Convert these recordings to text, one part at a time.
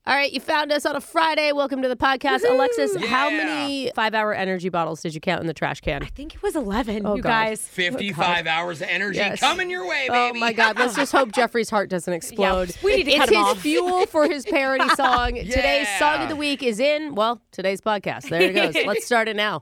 All right, you found us on a Friday. Welcome to the podcast. Woo-hoo! Alexis, how many 5-hour energy bottles did you count in the trash can? I think it was 11, Oh, you God. guys. 55 hours of energy Yes. coming your way, Oh, baby. my God. Let's just hope Jeffrey's heart doesn't explode. Yeah, we need to cut It's him his off. fuel for his parody song. Yeah. Today's song of the week is in, well, today's podcast. There it goes. Let's start it now.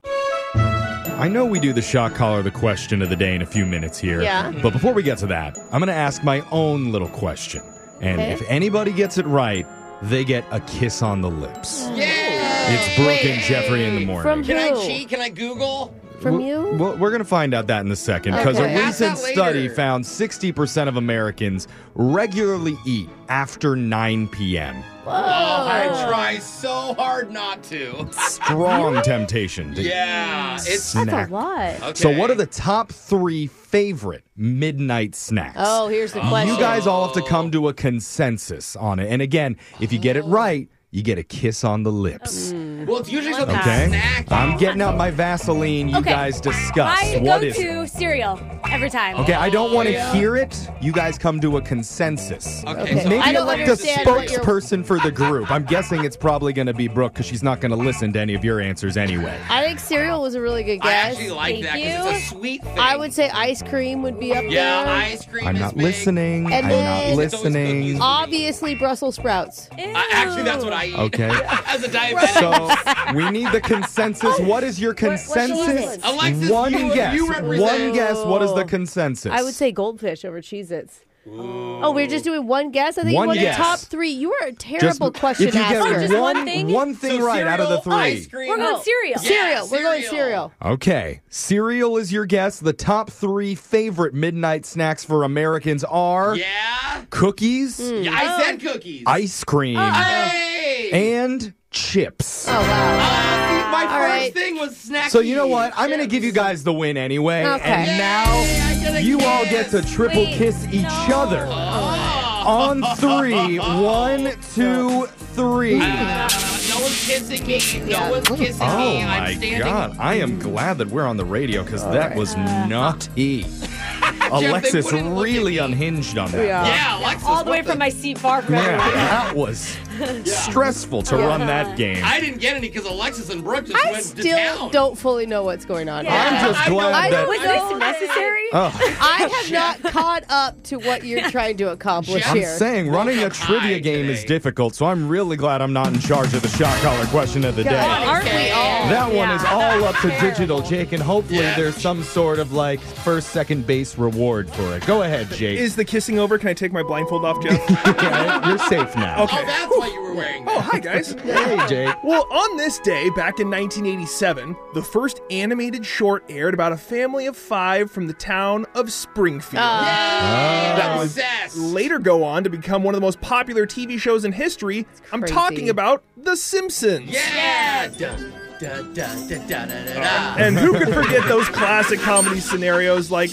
I know we do the shock collar, the question of the day in a few minutes here. Yeah. But before we get to that, I'm going to ask my own little question. And Okay. if anybody gets it right, they get a kiss on the lips. Yeah. It's Brooke and Jeffrey in the morning. From Can I who? cheat? Can I Google? From you? Well, we're going to find out that in a second because Okay. a Ask that recent later. study found 60% of Americans regularly eat after 9 p.m. I try so hard not to. Strong temptation to Yeah. It's snack. That's a lot. okay. So what are the top 3 favorite midnight snacks? Oh, here's the question. You guys all have to come to a consensus on it. And again, if you get it right, you get a kiss on the lips. Well, it's usually something Okay? snacky. I'm getting out my Vaseline. You Okay. guys discuss. I What go is it? to cereal every time. Okay, I don't want to yeah. hear it. You guys come to a consensus. Okay, so Maybe I don't elect a understand what you're- spokesperson for the group. I'm guessing it's probably going to be Brooke because she's not going to listen to any of your answers anyway. I think cereal was a really good I guess. actually like that Thank because it's a you. sweet thing. I would say ice cream would be up Yeah, there. ice cream I'm is not big. listening. And I'm then- not It's always listening. cookies. Obviously, Brussels sprouts. Ew. Actually, that's what I eat. Okay. As a diabetic. So we need the consensus. What is your consensus? Alexis, One you guess. represent. One guess. What is the consensus? I would say goldfish over Cheez-Its. Oh, we're just doing one guess? I think One you want guess. the top 3. You are a Just- terrible question if you asker. get just one thing? one thing So right out of the cereal, 3. Ice cream. We're going cereal. Yeah, Cereal. We're going cereal. Okay. Cereal is your guess. The top 3 favorite midnight snacks for Americans are Yeah. cookies, Yeah, I said cookies. ice cream, Hey. and chips. Oh, wow. My All first right. thing was snacky. So you know what? I'm going to give you guys the win anyway. Okay. And Yay, now I get a you all kiss. get to triple Wait, kiss each no. other. Oh. On 3. 1, 2, 3. No one's kissing me. Yeah. No one's kissing Oh me. my I'm standing. God. I am glad that we're on the radio because that was nutty. Alexis wouldn't look really at me. unhinged on that. Yeah. Yeah, Alexis. All the way what from my seat far from Yeah, everyone. that was stressful to run that game. I didn't get any because Alexis and Brooke just I went to still town. don't fully know what's going on. Yeah. I'm just I know. glad that. Was this necessary? Oh, I have not caught up to what you're trying to accomplish I'm I'm here. saying running a Woke up trivia high game is today. difficult, so I'm really glad I'm not in charge of the shot collar question of the day. Aren't we all? That one is all up to Terrible. digital, Jake, and hopefully Yeah. there's some sort of like first, second base reward for it. Go ahead, Jake. Is the kissing over? Can I take my blindfold off, Jeff? Okay, you're safe now. Okay. Oh, that's why you were wearing that. Oh, hi, guys. Hey, Jake. Well, on this day, back in 1987, the first animated short aired about a family of 5 from the town of Springfield. That was obsessed. Later go on to become one of the most popular TV shows in history. I'm crazy. talking about The Simpsons. Yeah. Dun, dun, dun, dun, dun, dun, dun, dun. And who could forget those classic comedy scenarios like,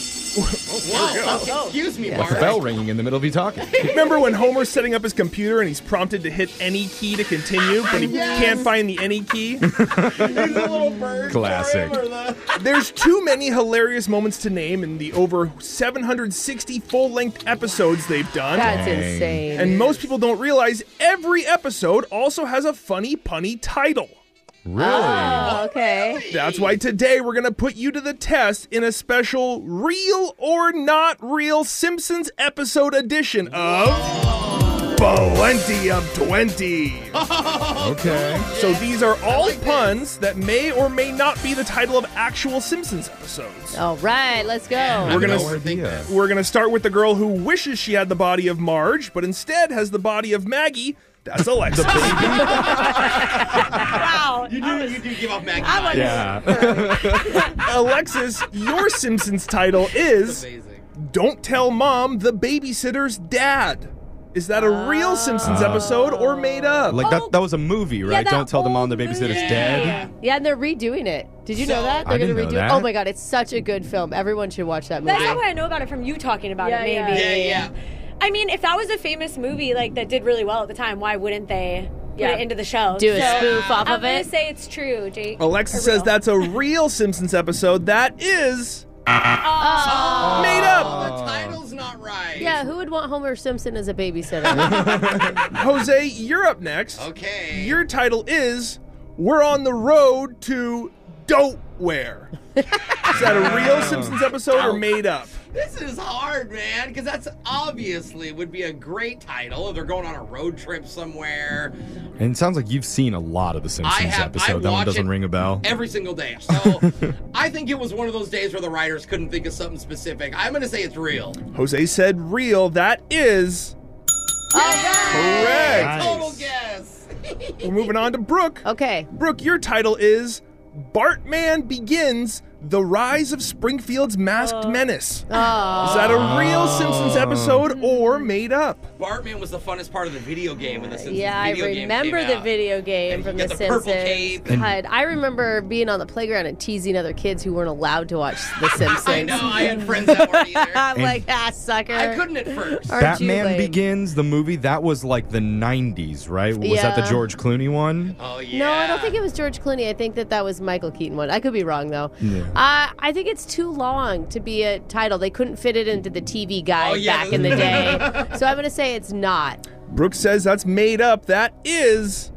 Whoa. Excuse me, What's the Bart. bell ringing in the middle of you talking? remember when Homer's setting up his computer and he's prompted to hit any key to continue, but he can't find the any key? He's a little bird. Classic. for him, or the- There's too many hilarious moments to name in the over 760 full-length episodes they've done. That's Dang. insane. And most people don't realize every episode also has a funny, punny title. Really? Oh, okay. That's why today we're going to put you to the test in a special Real or Not Real Simpsons episode edition of Plenty of 20. Okay. So these are all puns that may or may not be the title of actual Simpsons episodes. All right, let's go. We're gonna No idea. We're going to start with the girl who wishes she had the body of Marge, but instead has the body of Maggie. That's Alexa. Wow. You do give off Maggie. I'm vibes. Yeah. Alexis, your Simpsons title is Amazing. Don't Tell Mom the Babysitter's Dad. Is that a real Simpsons episode or made up? Like that was a movie, right? that Don't tell the mom the old babysitter's movie. dead. Yeah, and they're redoing it. Did you know So- that? I They're didn't gonna know redo it. that. Oh my god, it's such a good film. Everyone should watch that movie. That's how I know about it from you talking about it, Yeah, maybe. Yeah. I mean, if that was a famous movie like that did really well at the time, why wouldn't they put Yeah. it into the show? Do a spoof off I'm of gonna it. say it's true, Jake. Alexis Or says real. that's a real Simpsons episode. That is Made up. The title's not right. Yeah, who would want Homer Simpson as a babysitter? Jose, you're up next. Okay. Your title is We're on the Road to Doughtware. Is that a real Simpsons episode or made up? This is hard, man, because that's obviously would be a great title if they're going on a road trip somewhere. And it sounds like you've seen a lot of the Simpsons I episode. That one watch doesn't it ring a bell. every single day. So I think it was one of those days where the writers couldn't think of something specific. I'm going to say it's real. Jose said real. That is correct. Nice. Total guess. We're moving on to Brooke. Okay. Brooke, your title is Bartman Begins: The Rise of Springfield's Masked Menace. Is that a real Simpsons episode or made up? Bartman was the funnest part of the video game when the Simpsons Yeah, I video game remember came the out. video game And from you The get the purple Simpsons. cape. God, I remember being on the playground and teasing other kids who weren't allowed to watch The Simpsons. I know, I had friends that weren't either. I'm like, sucker. I couldn't at first. Aren't you Batman lame? Begins, the movie, that was like the 90s, right? Was that the Yeah. George Clooney one? Oh, yeah. No, I don't think it was George Clooney. I think that was Michael Keaton one. I could be wrong, though. Yeah. I think it's too long to be a title. They couldn't fit it into the TV guide Oh, yeah. back in the day. So I'm going to say it's not. Brooke says that's made up. That is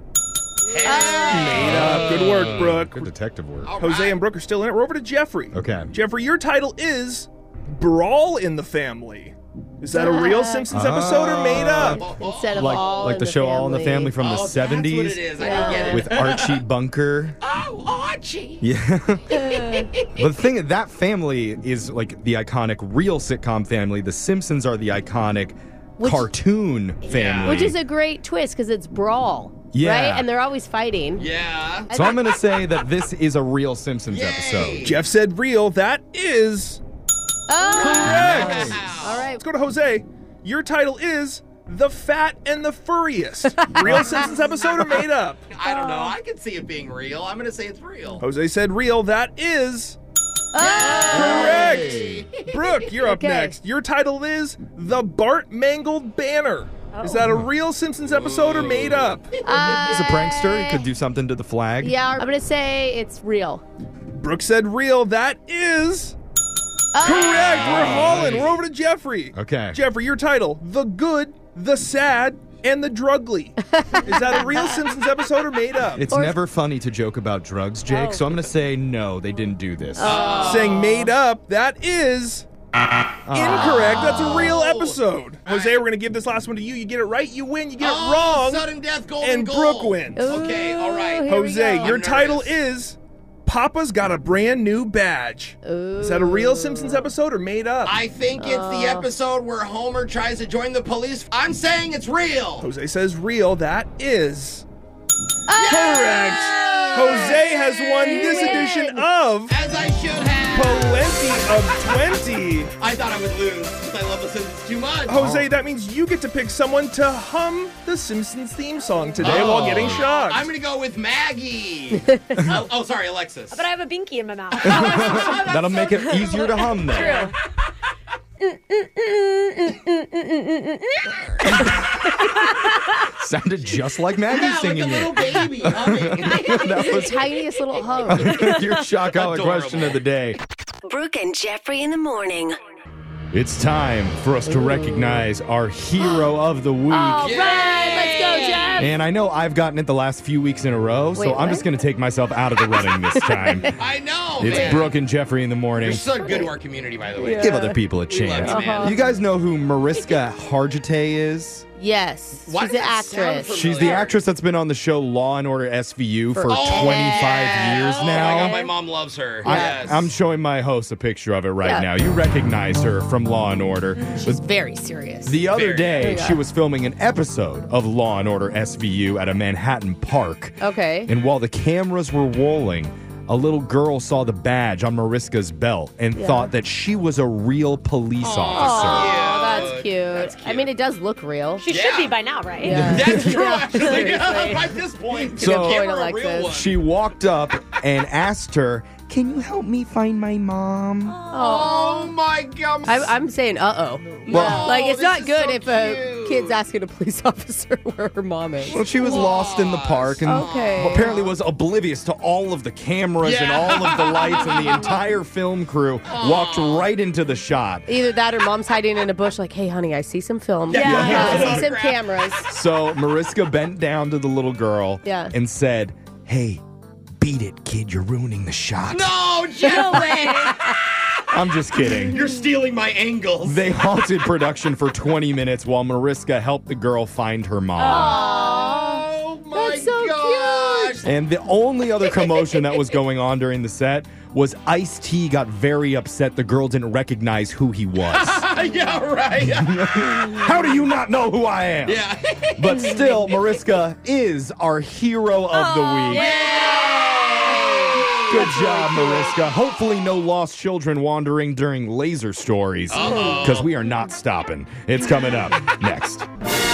made up. Good work, Brooke. Good detective work. All Jose right. and Brooke are still in it. We're over to Jeffrey. Okay. Jeffrey, your title is Brawl in the Family. Is that a real Simpsons episode or made up? Instead of All Like in the show All in the Family from the Oh, that's what 70s it is. I don't get it. with Archie Bunker. Oh, Archie. Yeah. But the thing, that family is like the iconic real sitcom family. The Simpsons are the iconic cartoon family. Which is a great twist because it's Brawl. Yeah. Right? And they're always fighting. Yeah. So I'm going to say that this is a real Simpsons Yay. episode. Jeff said real. That is correct. All right. Let's go to Jose. Your title is The Fat and the Furriest. Real Simpsons episode or made up? I don't know. I can see it being real. I'm going to say it's real. Jose said real. That is correct. Brooke, you're up Okay. next. Your title is The Bart Mangled Banner. Is that a real Simpsons episode or made up? He's a prankster. He could do something to the flag. Yeah, I'm going to say it's real. Brooke said real. That is correct. We're hauling. We're over to Jeffrey. Okay. Jeffrey, your title: The Good, the Sad, and the Drugly. Is that a real Simpsons episode or made up? It's never funny to joke about drugs, Jake, so I'm going to say no, they didn't do this. Saying made up. That is incorrect. That's a real episode. Jose, we're going to give this last one to you. You get it right, you win. You get it wrong, Sudden death, golden and goal. Brooke wins. Okay, all right. Here we Jose, go. your I'm title nervous. is Papa's Got a Brand New Badge. Is that a real Simpsons episode or made up? I think it's the episode where Homer tries to join the police. I'm saying it's real. Jose says real. That is correct. Jose has won this edition of As I should have. Plenty of 20. I thought I would lose because I love the Simpsons too much. Jose, that means you get to pick someone to hum the Simpsons theme song today while getting shocked. I'm going to go with Maggie. oh, sorry, Alexis. But I have a binky in my mouth. That'll make it easier to hum then. Sounded just like Maggie Yeah, like a singing little it. baby humming. That The was tiniest little hum. your shock collar Adorable. question of the day. Brooke and Jeffrey in the morning. It's time for us to recognize our hero of the week. All right, let's go, Jeff. And I know I've gotten it the last few weeks in a row, so Wait, I'm what? just going to take myself out of the running this time. I know, It's man. Brooke and Jeffrey in the morning. You're so good to our community, by the way. Give other people a We love chance. you, man. You guys know who Mariska Hargitay is? Yes. Why She's does an that sound actress. familiar? She's the actress that's been on the show Law and Order SVU for 25 years Oh now. my God, my mom loves her. I- Yes. I'm showing my host a picture of it right Yeah. now. You recognize her from Law and Order. She's very serious. The other Very. day, Yeah. she was filming an episode of Law and Order SVU at a Manhattan park. Okay. And while the cameras were rolling, a little girl saw the badge on Mariska's belt and thought that she was a real police officer. Oh, that's Cute. cute. That's I mean, it does look real. She Yeah. should be by now, right? Yeah. That's true, Yeah, actually. seriously. By this point, So- give Good her point, a real Alexis. one. She walked up and asked her, can you help me find my mom? Oh my God. I'm saying, uh-oh. Well- like, it's this not is good so if a cute. kid's asking a police officer where her mom is. Well, she was lost in the park and Okay. apparently was oblivious to all of the cameras and Yeah. all of the lights, and the entire film crew walked right into the shot. Either that or mom's hiding in a bush like, hey, honey, I see some film. Yeah. I see some Autograph. cameras. So Mariska bent down to the little girl Yeah. and said, hey, beat it, kid. You're ruining the shot. No, Jeffrey. I'm just kidding. You're stealing my angles. They halted production for 20 minutes while Mariska helped the girl find her mom. Oh my That's so gosh. And the only other commotion that was going on during the set was Ice-T got very upset the girl didn't recognize who he was. Yeah, right. How do you not know who I am? Yeah. But still, Mariska is our hero of the week. Good job, Mariska. Hopefully no lost children wandering during Laser Stories, because we are not stopping. It's coming up next.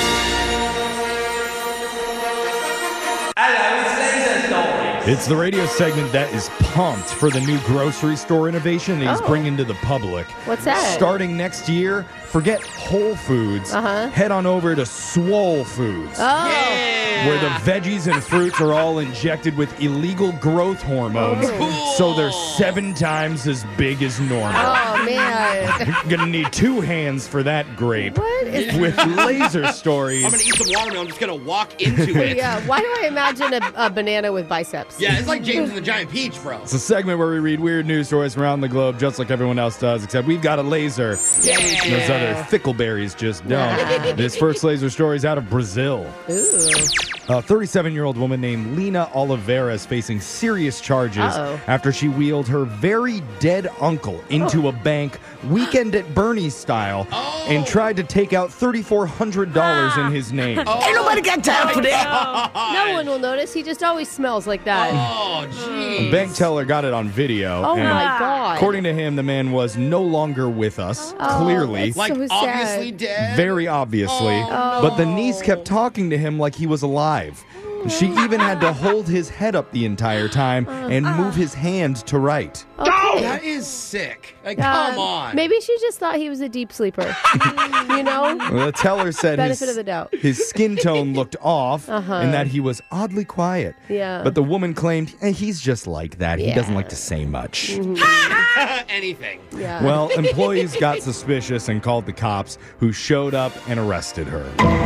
It's the radio segment that is pumped for the new grocery store innovation that he's bringing to the public. What's that? Starting next year, forget Whole Foods. Head on over to Swole Foods. Where the veggies and fruits are all injected with illegal growth hormones, so they're 7 times as big as normal. Oh, man. You're gonna need 2 hands for that grape. What is... With Laser Stories. I'm gonna eat some watermelon. I'm just gonna walk into it. Yeah, why do I imagine a banana with biceps? Yeah, it's like James and the Giant Peach, bro. It's a segment where we read weird news stories from around the globe, just like everyone else does, except we've got a laser. Those other thickleberries just don't. This first laser story is out of Brazil. Ooh. A 37-year-old woman named Lina Oliveira is facing serious charges after she wheeled her very dead uncle into a bank, weekend at Bernie's style, and tried to take out $3,400 in his name. Ain't nobody got time for that. No one will notice. He just always smells like that. Oh, A jeez. bank teller got it on video. Oh, and my God. According to him, the man was no longer with us, clearly. that's Like, so sad. obviously dead. Very obviously. But the niece kept talking to him like he was alive. She even had to hold his head up the entire time and move his hand to write. Okay. That is sick. Like, come on. Maybe she just thought he was a deep sleeper. You know? The teller said Benefit of the doubt. his skin tone looked off and that he was oddly quiet. Yeah. But the woman claimed he's just like that. He Yeah. doesn't like to say much. Anything. Yeah. Well, employees got suspicious and called the cops, who showed up and arrested her.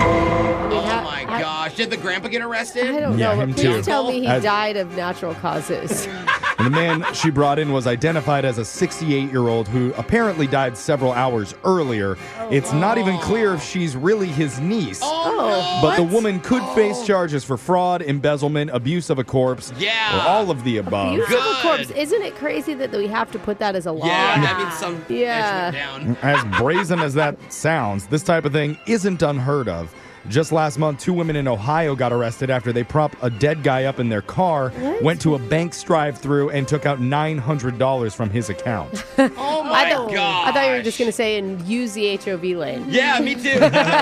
Oh my gosh. Did the grandpa get arrested? I don't Yeah, know, him but please too. tell me he As- died of natural causes. And the man she brought in was identified as a 68-year-old who apparently died several hours earlier. It's not even clear if she's really his niece. Oh. But the woman could face charges for fraud, embezzlement, abuse of a corpse, Yeah. or all of the above. Use of a Good. corpse. Isn't it crazy that we have to put that as a law? Yeah, that means some Yeah. edge went down. As brazen as that sounds, this type of thing isn't unheard of. Just last month, 2 women in Ohio got arrested after they propped a dead guy up in their car, went to a bank's drive-thru, and took out $900 from his account. Oh my God. god. I thought you were just going to say and use the HOV lane. Yeah, me too.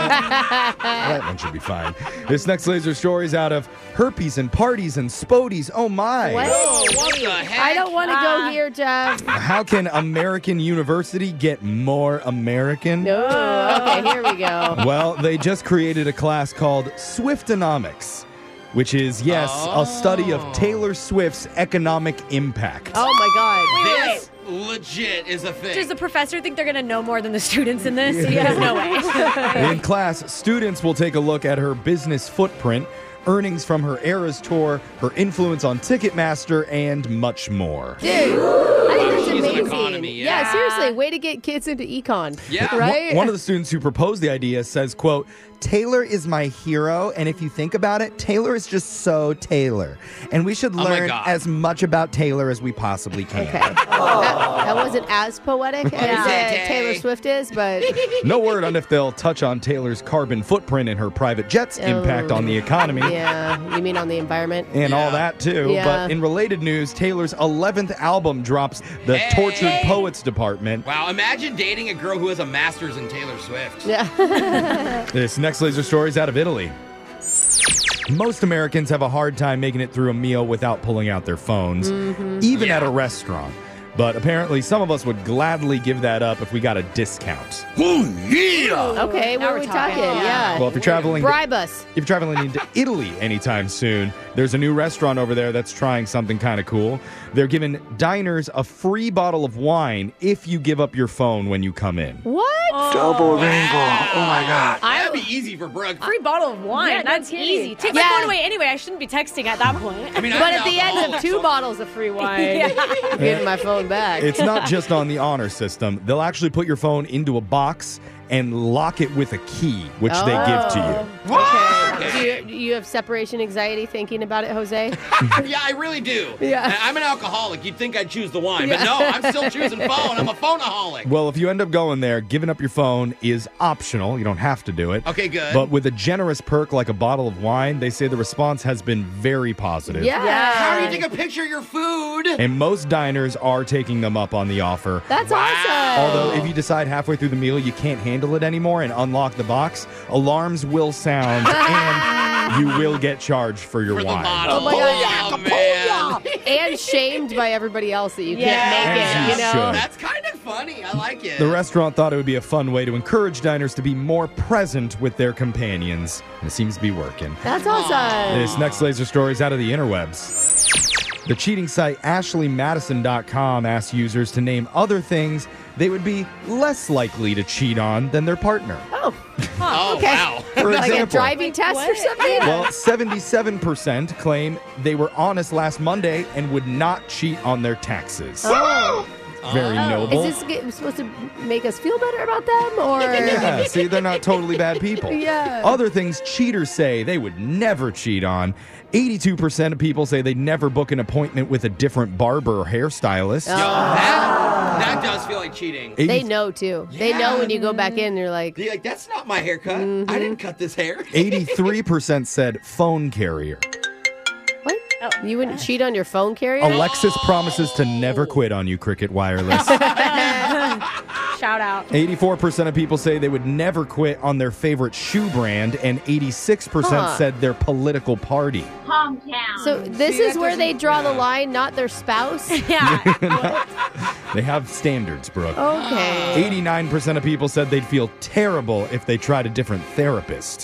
That one should be fine. This next laser story is out of herpes and parties and spodies. Oh my! What? Oh, what the heck? I don't want to go here, Jeff. How can American University get more American? No. Okay, here we go. Well, they just created a class called Swiftonomics, which is, yes, a study of Taylor Swift's economic impact. Oh, my God. This legit is a thing. Does the professor think they're going to know more than the students in this? He has no way. In class, students will take a look at her business footprint, earnings from her Eras tour, her influence on Ticketmaster, and much more. Dude, I think that's She's an amazing. economy, yeah. Seriously, way to get kids into econ. Yeah. Right? One of the students who proposed the idea says, quote, Taylor is my hero, and if you think about it, Taylor is just so Taylor. And we should my learn God. as much about Taylor as we possibly can. Okay. That wasn't as poetic as Yeah. Taylor Swift is, but No word on if they'll touch on Taylor's carbon footprint and her private jet's impact on the economy. yeah, you mean on the environment? And all Yeah. that, too. Yeah. But in related news, Taylor's 11th album drops the Tortured Poets Department. Wow, imagine dating a girl who has a master's in Taylor Swift. Yeah. This next laser story is out of Italy. Most Americans have a hard time making it through a meal without pulling out their phones, even at a restaurant. But apparently some of us would gladly give that up if we got a discount. Oh, yeah. Okay, Now what are we're we talking. talking? Yeah. Well, if you're traveling... Bribe us. If you're traveling into Italy anytime soon, there's a new restaurant over there that's trying something kind of cool. They're giving diners a free bottle of wine if you give up your phone when you come in. What? Double rainbow. Oh, my God. That'd be easy for Brooke. Free bottle of wine. Yeah, That's no kidding. easy. Take my Yeah. phone away anyway. I shouldn't be texting at that point. I mean, But at the end of 2 bottles of free wine, I'm getting my phone back. It's not just on the honor system. They'll actually put your phone into a box and lock it with a key, which they give to you. Okay. Do you have separation anxiety thinking about it, Jose? Yeah, I really do. Yeah. I'm an alcoholic. You'd think I'd choose the wine, but no, I'm still choosing phone. I'm a phoneaholic. Well, if you end up going there, giving up your phone is optional. You don't have to do it. Okay, good. But with a generous perk like a bottle of wine, they say the response has been very positive. Yeah. How do you take a picture of your food? And most diners are taking them up on the offer. That's awesome. Although, if you decide halfway through the meal you can't handle it anymore and unlock the box, alarms will sound and you will get charged for your For the wine. bottle. Oh my God. Oh, man. And shamed by everybody else that you Yeah. can't make As it, you you know? should. That's kind of funny. I like it. The restaurant thought it would be a fun way to encourage diners to be more present with their companions. And it seems to be working. That's awesome. This next laser story is out of the interwebs. The cheating site AshleyMadison.com asks users to name other things they would be less likely to cheat on than their partner. Oh, Oh, okay. wow. For like a example, driving test or what? something? well, 77% claim they were honest last Monday and would not cheat on their taxes. Oh. Very noble. Is this supposed to make us feel better about them, or? Yeah, see, they're not totally bad people. Yeah. Other things cheaters say they would never cheat on. 82% of people say they'd never book an appointment with a different barber or hairstylist. That does feel like cheating. They know too. They know when you go back in, you're like, You're like, that's not my haircut. Mm-hmm. I didn't cut this hair. 83% said phone carrier. what? You wouldn't cheat on your phone carrier? Alexis promises to never quit on you, Cricket Wireless. Shout out. 84% of people say they would never quit on their favorite shoe brand, and 86% said their political party. So this is where they draw the line, not their spouse? Yeah. They have standards, Brooke. Okay. 89% of people said they'd feel terrible if they tried a different therapist.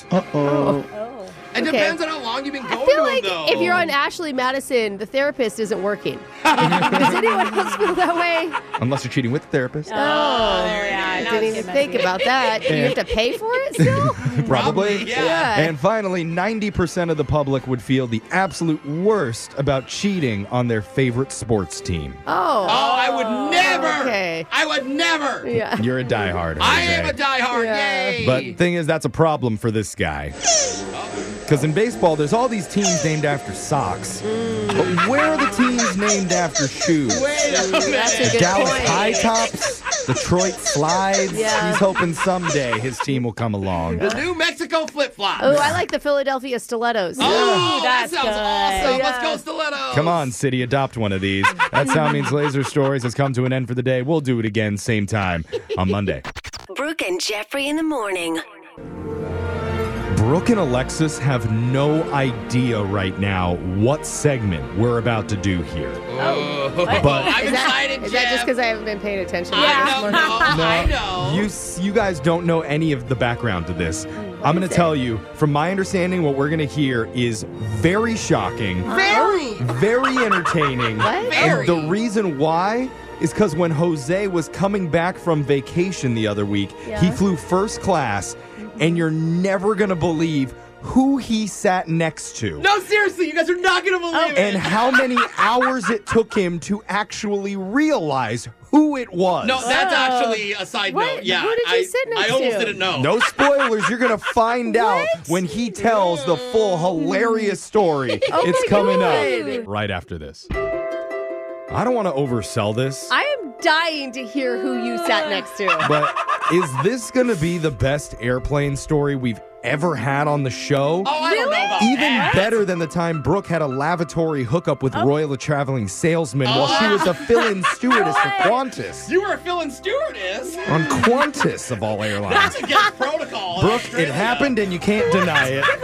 It Okay. depends on how long you've been going I feel to like them, though. if you're on Ashley Madison, the therapist isn't working. Does anyone else feel that way? Unless you're cheating with the therapist. Oh, yeah. I now didn't it's even getting think about that. You have to pay for it still? Probably. yeah. And finally, 90% of the public would feel the absolute worst about cheating on their favorite sports team. Oh, I would never. Okay. I would never. Yeah. You're a diehard. I Jose. am a diehard. Yeah. Yay. But the thing is, that's a problem for this guy. Because in baseball, there's all these teams named after socks. But where are the teams named after shoes? Wait a minute. That's a good Dallas point. High Tops, Detroit Slides. Yeah. He's hoping someday his team will come along. The New Mexico flip-flops. Oh, I like the Philadelphia Stilettos. Oh, that that's sounds good. awesome. Yeah. Let's go stilettos. Come on, city, adopt one of these. That sound means Laser Stories has come to an end for the day. We'll do it again, same time on Monday. Brooke and Jeffrey in the morning. Brooke and Alexis have no idea right now what segment we're about to do here. But I'm excited, Is that just Jeff. because I haven't been paying attention? I know. you guys don't know any of the background to this. I'm going to tell you, from my understanding, what we're going to hear is very shocking, very entertaining. What? Very. And the reason why is because when Jose was coming back from vacation the other week, he flew first class, and you're never going to believe who he sat next to. No, seriously, you guys are not going to believe it. And how many hours it took him to actually realize who it was. No, that's actually a side What? note. Yeah, Who did you sit next I almost to? didn't know. No spoilers. You're going to find out when he tells the full hilarious story. It's my coming God. up right after this. I don't want to oversell this, I am dying to hear who you sat next to. but is this going to be the best airplane story we've ever had on the show? Oh, I don't know about Even that. better than the time Brooke had a lavatory hookup with Roy the Traveling Salesman while she was a fill-in stewardess for Qantas. You were a fill-in stewardess. On Qantas, of all airlines. That's against protocol. in Brooke, Australia. it happened and you can't deny it. I can't believe I missed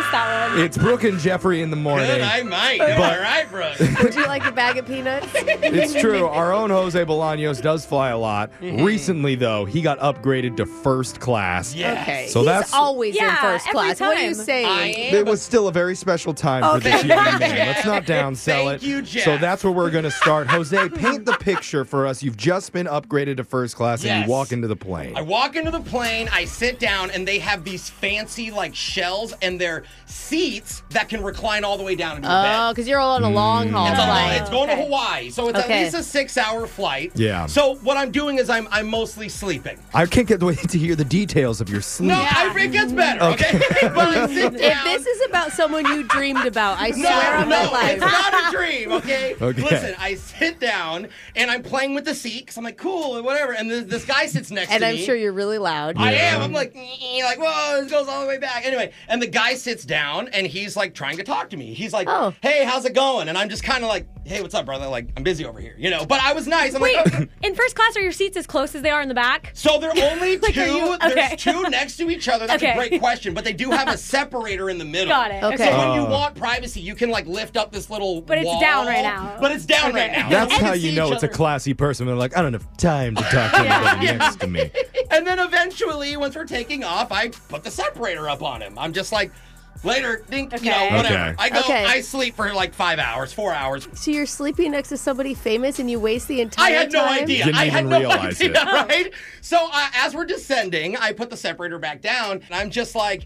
that one. It's Brooke and Jeffrey in the morning. Good, I might. Am I right, Brooke? Would you like a bag of peanuts? It's true. Our own Jose Bolaños does fly a lot. Recently, though, he got upgraded to first class. Yes. Okay. So He's that's always in Yeah, first every class. What are you time. saying? I am. It was still a very special time for this young man. Let's not downsell Thank it. you, Jeff. So that's where we're going to start. Jose, paint the picture for us. You've just been upgraded to first class and Yes. you walk into the plane. I walk into the plane, I sit down, and they have these fancy, like, shells, and they're seats that can recline all the way down into your bed. Oh, because you're on a long haul It's, flight. it's going to Okay. Hawaii, so it's Okay. at least a 6-hour flight. Yeah. So what I'm doing is I'm mostly sleeping. I can't get wait to hear the details of your sleep. No, it gets better, okay? but I sit If down. this is about someone you dreamed about, I No, swear on my no, life. it's not a dream, okay? Okay. Listen, I sit down and I'm playing with the seat because I'm like, cool, whatever. And this guy sits next And to I'm me. sure you're really loud. I am. I'm like, whoa, this goes all the way back. Anyway, and the guy sits down and he's like trying to talk to me. He's like, Oh. hey, how's it going? And I'm just kind of like, hey, what's up, brother? Like, I'm busy over here, you know? But I was nice. I'm Wait, like, okay. in first class, are your seats as close as they are in the back? So there are only Like, two. are you- okay. There's two next to each other. That's Okay. a great question. But they do have a separator in the middle. Got it. Okay. So when you Oh. want privacy, you can like lift up this little But it's wall. down right now. But it's down right now. That's We can how see you know each it's a other. classy person. They're like, I don't have time to talk to anybody next to me. And then eventually, once we're taking off, I put the separator up on him. I'm just like, later, dink, you know, Okay. whatever. Okay. I go, Okay. I sleep for like 5 hours, 4 hours. So you're sleeping next to somebody famous and you waste the entire I had no time? idea. Didn't I had even no realize idea, it. right? So as we're descending, I put the separator back down, and I'm just like,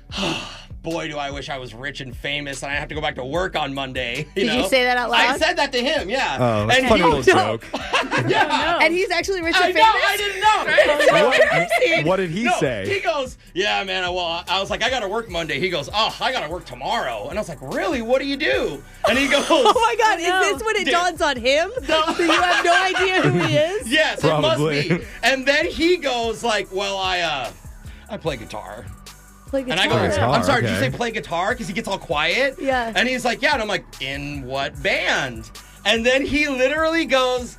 boy, do I wish I was rich and famous, and I have to go back to work on Monday. Did you know? say that out I loud? said that to him, yeah. Oh, that's a And funny he- little joke. Yeah. And he's actually rich I and know, famous? I didn't know. What, what did he No, say? He goes, yeah, man, I was like, I got to work Monday. He goes, oh, I got to work tomorrow. And I was like, really? What do you do? And he goes, Oh my God, No. is this when it Dude. dawns on him? No. So you have no idea who he is? yes, Probably. it must be. And then he goes like, well, I play guitar. Play And I go, guitar. I'm sorry, did you okay. say play guitar? Because he gets all quiet. Yeah. And he's like, yeah. And I'm like, in what band? And then he literally goes,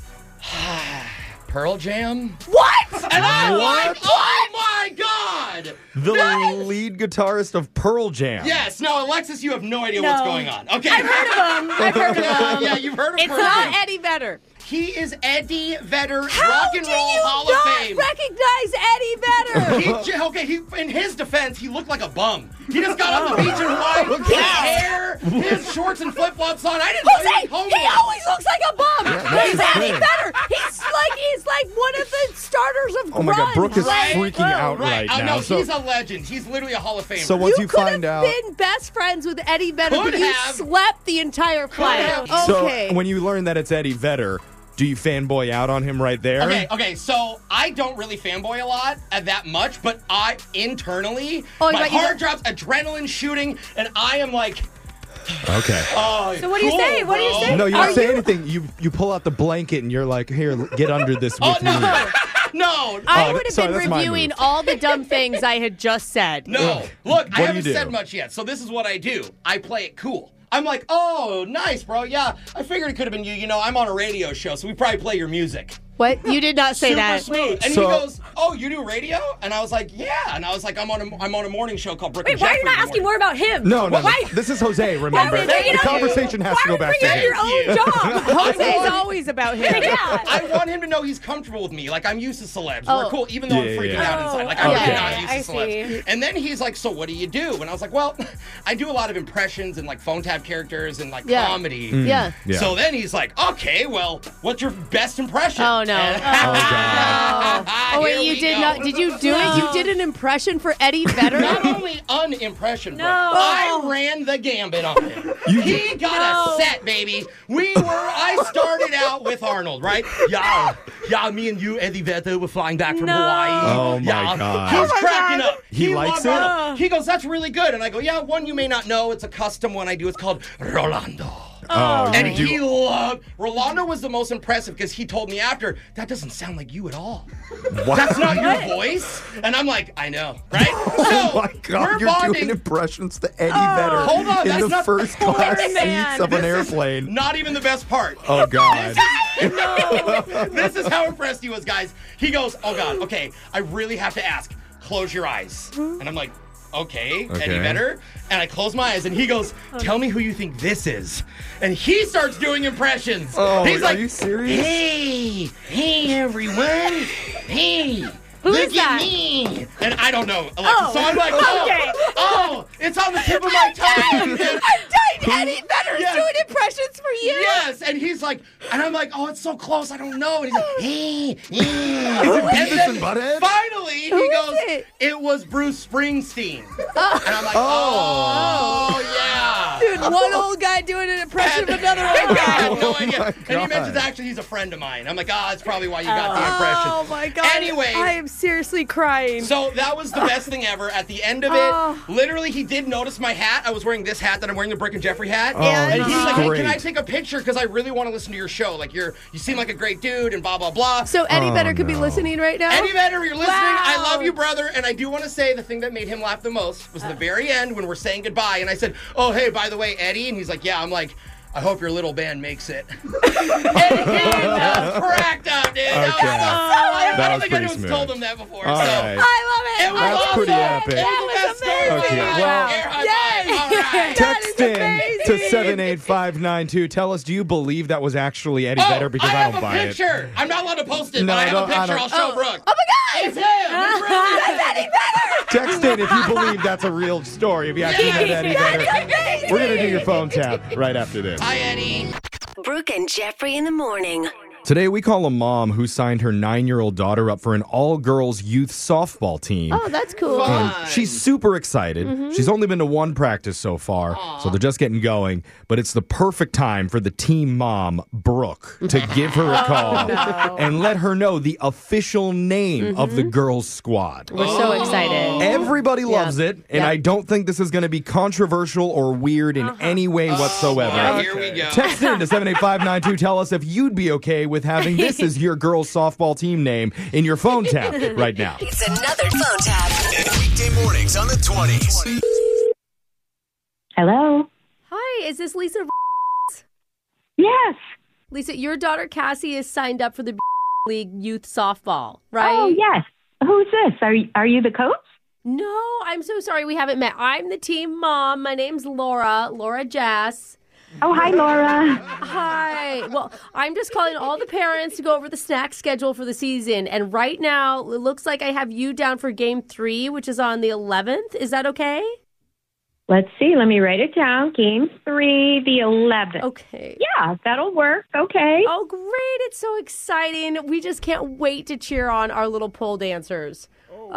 Pearl Jam. What? And I'm What? like, oh my God. The lead guitarist of Pearl Jam. Yes. Now, Alexis, you have no idea what's No. going on. Okay. I've heard of him. I've heard of him. Yeah, you've heard of It's Pearl not Jam. Eddie Vedder. He is Eddie Vedder, How Rock and do Roll you Hall not of Fame. recognize Eddie Vedder? He, in his defense, he looked like a bum. He just got on the beach in Hawaii, his hair, his shorts and flip-flops on. I didn't know Jose, he was he homeless. always looks like a bum. that's He's the Eddie thing. Vedder. He's like one of the starters of Oh my God, grunge. Brooke is Like, freaking out right Oh, now. no, So, he's a legend. He's literally a Hall of Famer. so once You you could find have out. been best friends with Eddie Vedder, Could but you have. slept the entire flight. have. Okay. So when you learn that it's Eddie Vedder, do you fanboy out on him right there? Okay, so I don't really fanboy a lot at that much, but I internally, Oh, my but you heart drops, adrenaline shooting, and I am like, Okay. oh, So what do you cool, say? What do you bro. say? No, you Are don't say you- anything. You pull out the blanket and you're like, here, get under this with Oh, me. no. No. I Oh, would have sorry, been that's my reviewing move. all the dumb things I had just said. No. Look, I do you haven't do? said much yet, so this is what I do. I play it cool. I'm like, oh, nice, bro. Yeah, I figured it could have been you. You know, I'm on a radio show, so we probably play your music. What? You did not say Super that. smooth. And So- he goes, oh, you do radio? And I was like, yeah. And I was like, I'm on a morning show called Brooke Wait, and why are Jeffrey you not in the asking morning. more about him? No. Why? This is Jose, remember. Why would they- The conversation has to go Why back to bring up your him. own you. job? Jose's always about him. Yeah. I want him to know he's comfortable with me. Like, I'm used to celebs. Oh. We're cool, even though Yeah, I'm freaking yeah. out inside. Like, Oh, I'm okay. really not used I to celebs. see. And then he's like, so what do you do? And I was like, well, I do a lot of impressions and, like, phone tap characters and, like, Yeah. comedy. Yeah. Yeah. So then he's like, okay, well, what's your best impression? Oh, no. And- Oh, wait, Here you we did go. not. Did you do it? You did an impression for Eddie Vedder? Not only an impression, No. bro, I ran the gambit on him. He got a set, baby. I started out with Arnold, right? Yeah, me and you, Eddie Vedder, were flying back from No. Hawaii. Oh, my yeah. God. He's cracking up. He likes loved it? Arnold. He goes, that's really good. And I go, yeah, one you may not know. It's a custom one I do. It's called Rolando. Oh, And you he do. loved Rolando was the most impressive because he told me after that doesn't sound like you at all. What? That's not your voice. And I'm like, I know, right? Oh So my God, we're you're bonding. doing impressions to Eddie Vedder hold on, in that's the not- first class Poor man. seats of an This is airplane. Not even the best part. Oh, God. This is how impressed he was, guys. He goes, oh God, okay, I really have to ask. Close your eyes. And I'm like, okay, Eddie Vedder. And I close my eyes, and he goes, tell me who you think this is. And he starts doing impressions. Oh, He's like, are you serious? Hey, everyone. Hey. Who Look is that? at me. And I don't know. Alexa. So I'm like, it's on the tip of my tongue. Eddie Vedder's doing impressions for you. Yes, and he's like, and I'm like, it's so close, I don't know. And he's like, hey. Is it Beavis and Butthead? Finally, he goes, it was Bruce Springsteen. And I'm like, yeah. Dude, one old guy doing an impression of another old I guy. had no idea. my And he mentions God. actually he's a friend of mine. I'm like, that's probably why you got the impression. Oh my God. Anyway. I am seriously crying. So that was the best thing ever. At the end of it, literally, he did notice my hat. I was wearing this hat that I'm wearing, the Brooke and Jeffrey hat. And he's like, hey, great. can I take a picture? Because I really want to listen to your show. Like, you seem like a great dude and blah, blah, blah. So Eddie Vedder could be listening right now? Eddie Vedder, you're listening. Wow. I love you, brother. And I do want to say the thing that made him laugh the most was the very end when we're saying goodbye. And I said, oh, hey, by the way, Eddie. And he's like, yeah. I'm like, I hope your little band makes it. And he cracked up, dude. I don't was think pretty anyone's smooth. told him that before. All so. right. I love it. It was That's awesome. pretty epic. It was the best story. Okay, well- Air high five. All right. Text in to 78592. Tell us, do you believe that was actually Eddie Vedder? Because I don't buy have a picture. I'm not allowed to post it, No, but I have a I picture. don't- I'll show Brooke. Oh my God. It's him. It's really That's Eddie Vedder. Text in if you believe that's a real story. If you actually met Eddie Vedder. amazing. We're going to do your phone tap right after this. Hi, Eddie. Brooke and Jeffrey in the morning. Today, we call a mom who signed her 9-year-old daughter up for an all-girls youth softball team. Oh, that's cool. Fun. She's super excited. She's only been to one practice so far, so they're just getting going. But it's the perfect time for the team mom, Brooke, to give her a call and let her know the official name of the girls' squad. We're so excited. Everybody loves it, and I don't think this is going to be controversial or weird in any way whatsoever. Yeah, here we go. Text in to 78592. Tell us if you'd be okay with having this as your girls' softball team name in your phone tap right now. It's another phone tap. Weekday mornings on the 20s. Hello. Hi, is this Lisa? Yes. Lisa, your daughter Cassie is signed up for the League Youth Softball, right? Oh, yes. Who's this? Are you the coach? No, I'm so sorry we haven't met. I'm the team mom. My name's Laura Jass. Oh, hi, Laura. Hi. Well, I'm just calling all the parents to go over the snack schedule for the season. And right now, it looks like I have you down for game 3, which is on the 11th. Is that okay? Let's see. Let me write it down. Game 3, the 11th. Okay. Yeah, that'll work. Okay. Oh, great. It's so exciting. We just can't wait to cheer on our little pole dancers.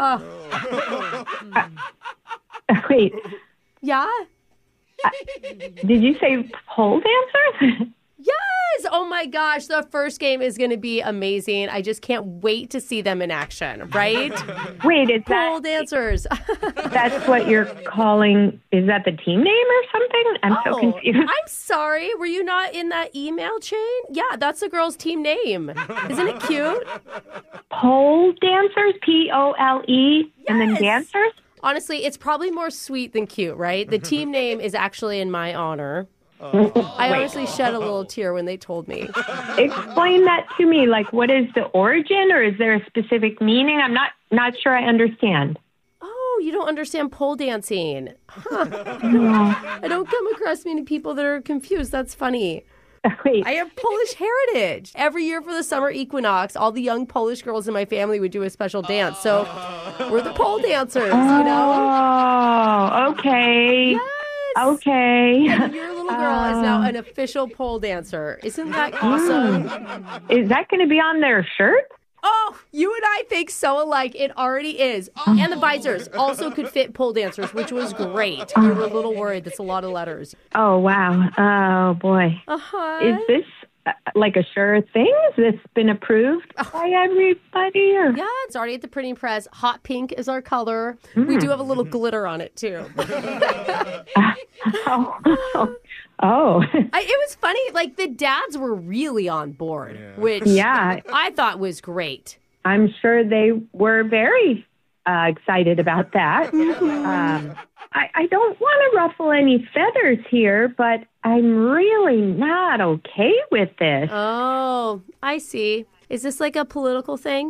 Wait, Yeah? did you say pole dancers? Yes! Oh my gosh, the first game is going to be amazing. I just can't wait to see them in action, right? Wait, is Pole that dancers. that's what you're calling? Is that the team name or something? I'm so confused. I'm sorry. Were you not in that email chain? Yeah, that's the girl's team name. Isn't it cute? Pole dancers, Pole, and then dancers. Honestly, it's probably more sweet than cute, right? The team name is actually in my honor. I honestly shed a little tear when they told me. Explain that to me. Like, what is the origin, or is there a specific meaning? I'm not sure I understand. Oh, you don't understand pole dancing. Huh. No. I don't come across many people that are confused. That's funny. Wait. I have Polish heritage. Every year for the summer equinox, all the young Polish girls in my family would do a special dance. So we're the pole dancers, you know? Oh, okay. Yes. Okay. And your little girl is now an official pole dancer. Isn't that awesome? Is that going to be on their shirt? Oh, you and I think so alike. It already is. And the visors also could fit pole dancers, which was great. We were a little worried. That's a lot of letters. Oh, wow. Oh, boy. Uh-huh. Is this like a sure thing? Has this been approved by everybody? Or? Yeah, it's already at the printing press. Hot pink is our color. We do have a little glitter on it, too. Oh. It was funny. Like, the dads were really on board, which Yeah. I thought was great. I'm sure they were very excited about that. I don't want to ruffle any feathers here, but I'm really not okay with this. Oh, I see. Is this like a political thing?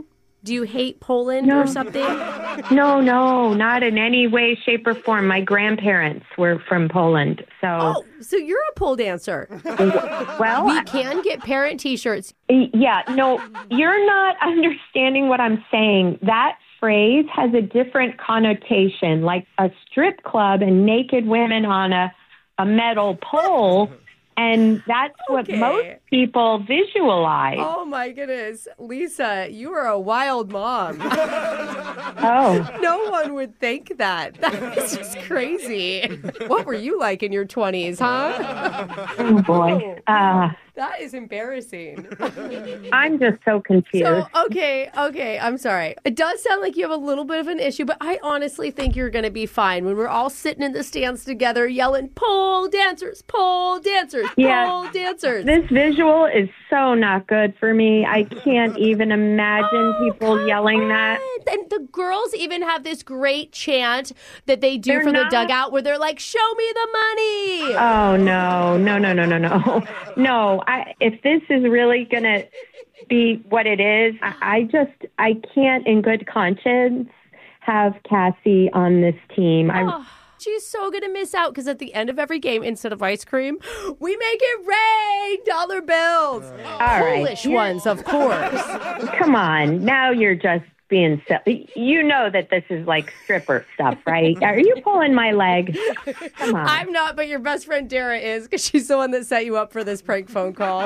Do you hate Poland or something? No, not in any way, shape, or form. My grandparents were from Poland, so. Oh, so you're a pole dancer. Well, we can get parent T-shirts. Yeah, no, you're not understanding what I'm saying. That phrase has a different connotation, like a strip club and naked women on a metal pole. And that's what most people visualize. Oh, my goodness. Lisa, you are a wild mom. Oh. No one would think that. That is just crazy. What were you like in your 20s, huh? Oh, boy. That is embarrassing. I'm just so confused. So, okay, I'm sorry. It does sound like you have a little bit of an issue, but I honestly think you're going to be fine when we're all sitting in the stands together yelling, pole dancers, pole dancers, pole dancers. This visual is so not good for me. I can't even imagine people yelling that. And the girls even have this great chant that they do the dugout where they're like, show me the money. Oh, no. No, if this is really going to be what it is, I can't in good conscience have Cassie on this team. She's so going to miss out because at the end of every game, instead of ice cream, we make it rain dollar bills. Polish ones, of course. Come on. Now you're just being silly. You know that this is like stripper stuff, right? Are you pulling my leg? Come on. I'm not, but your best friend Dara is because she's the one that set you up for this prank phone call.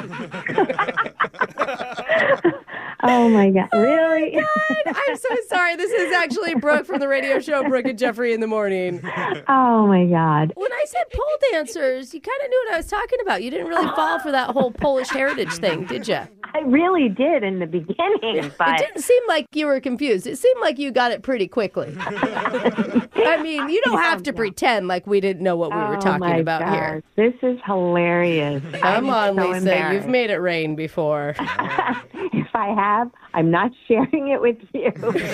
Oh, my God. Really? God, I'm so sorry. This is actually Brooke from the radio show Brooke and Jeffrey in the Morning. Oh, my God. When I said pole dancers, you kind of knew what I was talking about. You didn't really fall for that whole Polish heritage thing, did you? I really did in the beginning, but... It didn't seem like you were confused. It seemed like you got it pretty quickly. I mean, you don't have to pretend like we didn't know what we were talking about here. This is hilarious. Come on, so Lisa. You've made it rain before. If I have, I'm not sharing it with you.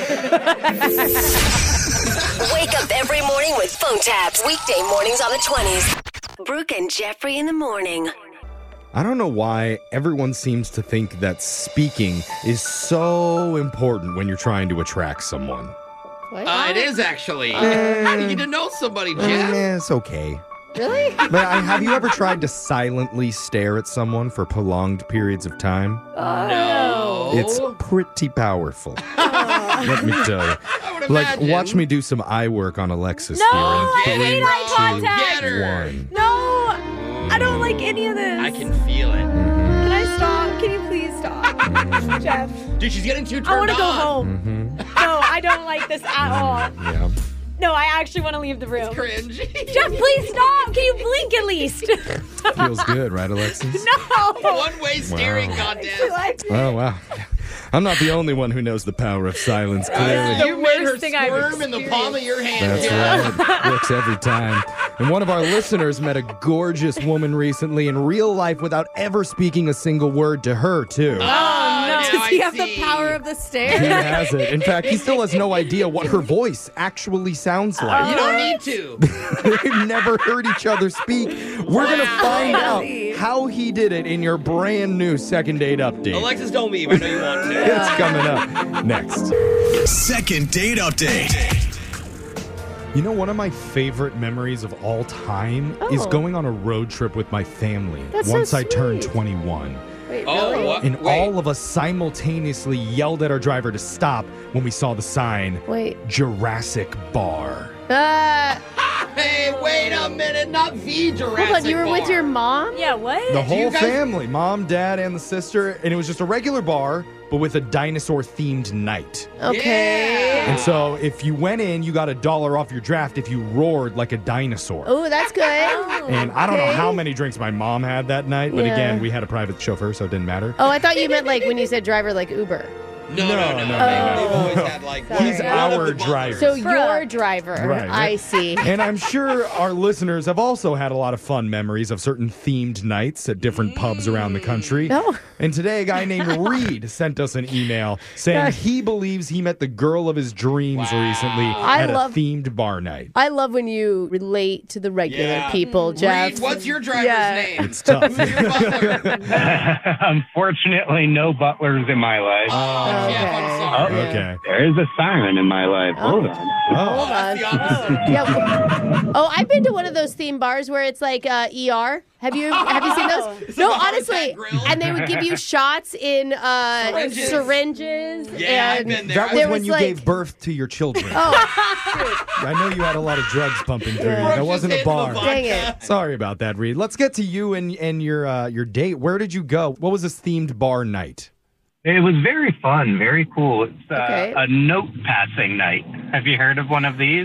Wake up every morning with phone taps. Weekday mornings on the 20s. Brooke and Jeffrey in the Morning. I don't know why everyone seems to think that speaking is so important when you're trying to attract someone. It is actually. How do you get to know somebody, Jeff? It's okay. Really? But have you ever tried to silently stare at someone for prolonged periods of time? No. It's pretty powerful. Let me tell you. Like, watch me do some eye work on Alexis No, here. I hate eye contact. Get her. 1. No, I don't like any of this. I can feel it. Can I stop? Can you please stop? Jeff. Dude, she's getting too turned on. I want to go home. No, I don't like this at all. Yeah. No, I actually want to leave the room. It's cringe. Jeff, please stop. Can you blink at least? Feels good, right, Alexis? No. One-way staring contest. Oh, wow. I'm not the only one who knows the power of silence, clearly. You made her worst thing I've squirm in the palm of your hand. That's right. Works every time. And one of our listeners met a gorgeous woman recently in real life without ever speaking a single word to her, too. Does he have the power of the stare? He has it. In fact, he still has no idea what her voice actually sounds like. You don't need to. They've never heard each other speak. We're going to find out how he did it in your brand new second date update. Alexis, don't leave. I know you want to. It's coming up next. Second date update. You know, one of my favorite memories of all time is going on a road trip with my family once I turned 21. Wait, really? What? And all of us simultaneously yelled at our driver to stop when we saw the sign, Jurassic Bar. Hey, wait a minute. Not the Jurassic Hold on, you were Bar. with your mom? Yeah, what? The whole guys- family, mom, dad, and the sister. And it was just a regular bar, but with a dinosaur-themed night. Okay. And so if you went in, you got $1 off your draft if you roared like a dinosaur. Oh, that's good. And I don't know how many drinks my mom had that night, but again, we had a private chauffeur, so it didn't matter. Oh, I thought you meant like when you said driver, like Uber. No. They've always had like... He's one our of the driver. So your driver. Right. I see. And I'm sure our listeners have also had a lot of fun memories of certain themed nights at different pubs around the country. Oh. And today, a guy named Reed sent us an email saying he believes he met the girl of his dreams recently at a themed bar night. I love when you relate to the regular people, Jeff. Reed, what's your driver's name? It's tough. Who's your butler? Unfortunately, no butlers in my life. Jeff, I'm sorry. Okay. There's a siren in my life. Hold on. Hold on. The opposite. Yeah. Oh, I've been to one of those theme bars where it's like ER. Have you seen those? No, honestly. And they would give you shots in syringes. Yeah, I've and been there. That was there when was you like- gave birth to your children. Oh, I know you had a lot of drugs pumping through you. Brooke That wasn't just a hit the bar. vodka. dang it. Sorry about that, Reed. Let's get to you and your date. Where did you go? What was this themed bar night? It was very fun, very cool. It's Okay. a note passing night. Have you heard of one of these?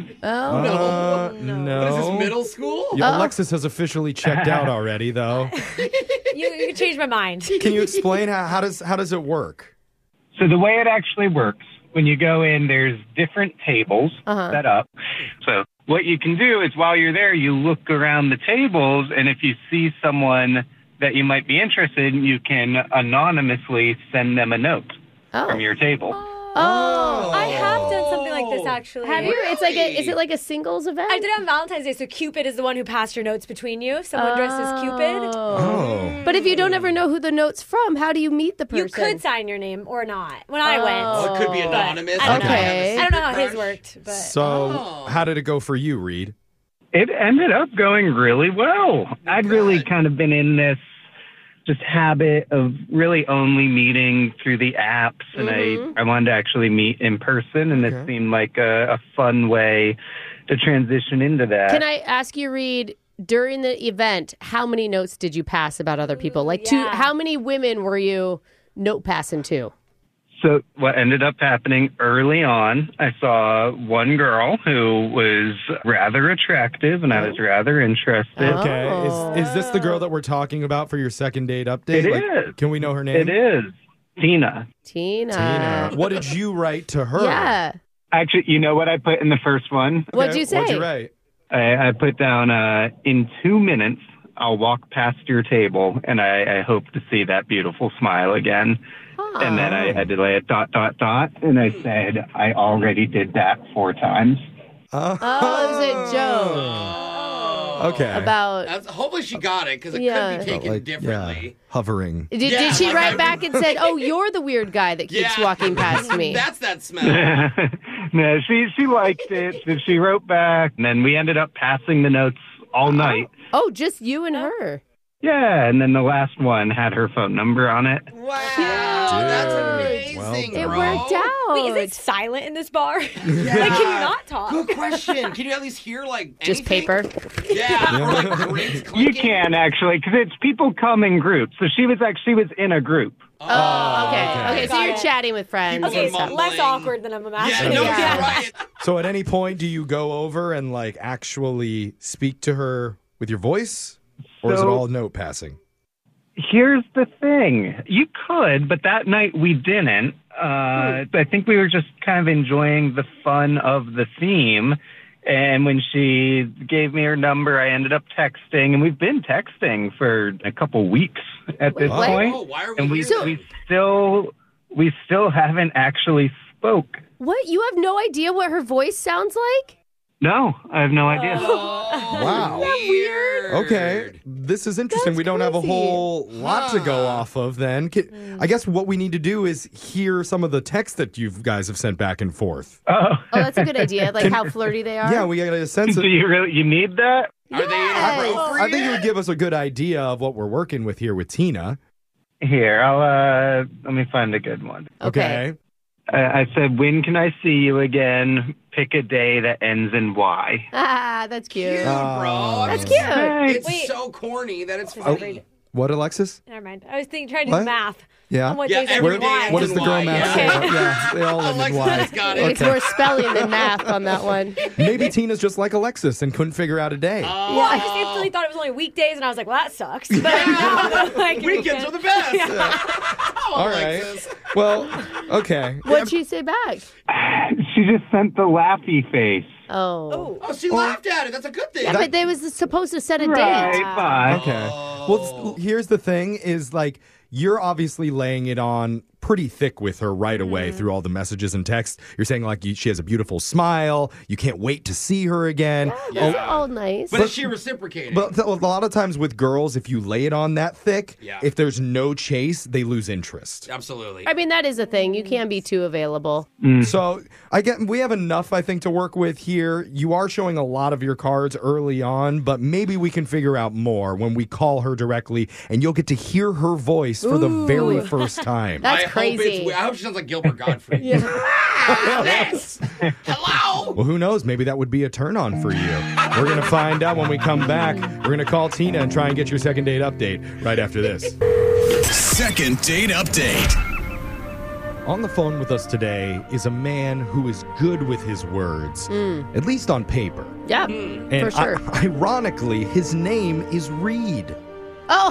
Oh. No. What is this, middle school? Yeah, Alexis has officially checked out already, though. You changed my mind. Can you explain how does it work? So the way it actually works, when you go in, there's different tables set up. So what you can do is while you're there, you look around the tables, and if you see someone that you might be interested in, you can anonymously send them a note from your table. Oh. I have done something like this actually. Have you? It's like is it like a singles event? I did it on Valentine's Day, so Cupid is the one who passed your notes between you. Someone dressed as Cupid. Oh. But if you don't ever know who the note's from, how do you meet the person? You could sign your name or not. When I went. Oh, it could be anonymous. I don't know. Okay. I don't know how his worked, but So how did it go for you, Reed? It ended up going really well. I'd really kind of been in this just habit of really only meeting through the apps, and I wanted to actually meet in person, and it seemed like a fun way to transition into that. Can I ask you, Reed, during the event, how many notes did you pass about other people? Like, how many women were you note passing to? So what ended up happening early on, I saw one girl who was rather attractive, and I was rather interested. Okay. Is this the girl that we're talking about for your second date update? It is. Can we know her name? It is. Tina. Tina. What did you write to her? Yeah. Actually, you know what I put in the first one? What'd you say? What'd you write? I put down, in 2 minutes, I'll walk past your table, and I hope to see that beautiful smile again. And then I had to lay a ... and I said, I already did that 4 times. Oh, it was a joke. Okay. Hopefully she got it, because it could be taken differently. Yeah, hovering. Did she write back and said, oh, you're the weird guy that keeps walking past me? That's that smell. No, she liked it. And she wrote back, and then we ended up passing the notes all night. Oh, just you and her. Yeah, and then the last one had her phone number on it. Wow, that's amazing, It bro. worked out. Wait, is it silent in this bar? Yeah. Like, can you not talk? Good question. Can you at least hear, like, Just anything? paper? Yeah, or like drinks clinking? You can, actually, because it's people come in groups. So she was in a group. Oh, okay. So Got you're it. chatting with friends. Okay, and so stuff. less awkward than I'm imagining. Yeah, no, Yeah. you're right. So at any point, do you go over and like actually speak to her with your voice? Or is it So- all note passing? Here's the thing. You could, but that night we didn't. I think we were just kind of enjoying the fun of the theme. And when she gave me her number, I ended up texting, and we've been texting for a couple weeks at this What? point. Oh, why are we And here? we still haven't actually spoke. What? You have no idea what her voice sounds like? No, I have no idea. Wow. Weird. Okay. This is interesting. That's we don't have a crazy. whole lot to go off of then. I guess what we need to do is hear some of the text that you guys have sent back and forth. Oh, Oh, that's a good idea. Like how flirty they are. Yeah, we got a sense do of... you need that? Are they inappropriate? I think it would give us a good idea of what we're working with here with Tina. Here, I'll let me find a good one. Okay. I said, when can I see you again? Pick a day that ends in Y. Ah, that's cute. Cute, bro. That's cute. It's Wait. so corny that it's Oh. funny. What, Alexis? Never mind. I was trying to do What? math. Yeah. On what Yeah, days every end day Y. ends What does the girl Y, math yeah. say? Yeah, they all end in Alexis Y. has got it. It's more spelling than math on that one. Maybe Tina's just like Alexis and couldn't figure out a day. Well, I just instantly thought it was only weekdays, and I was like, well, that sucks. But now, like, Weekends are the best. Oh, All right. Alexis. Well, okay. What'd she say back? She just sent the laughy face. Oh. Oh, she laughed at it. That's a good thing. Yeah, but they was supposed to set a Right, date. bye. Okay. Well, here's the thing is like, you're obviously laying it on pretty thick with her right away through all the messages and texts. You're saying like she has a beautiful smile. You can't wait to see her again. Yeah, that's all nice. But is she reciprocating? But a lot of times with girls, if you lay it on that thick, if there's no chase, they lose interest. Absolutely. I mean, that is a thing. You can't be too available. So we have enough, I think, to work with here. You are showing a lot of your cards early on, but maybe we can figure out more when we call her directly, and you'll get to hear her voice for the very first time. That's crazy. I hope she sounds like Gilbert Gottfried. Hello. Well, who knows? Maybe that would be a turn on for you. We're going to find out when we come back. We're going to call Tina and try and get your second date update right after this. Second date update. On the phone with us today is a man who is good with his words, at least on paper. Yeah, And for sure. Ironically, his name is Reed. Oh,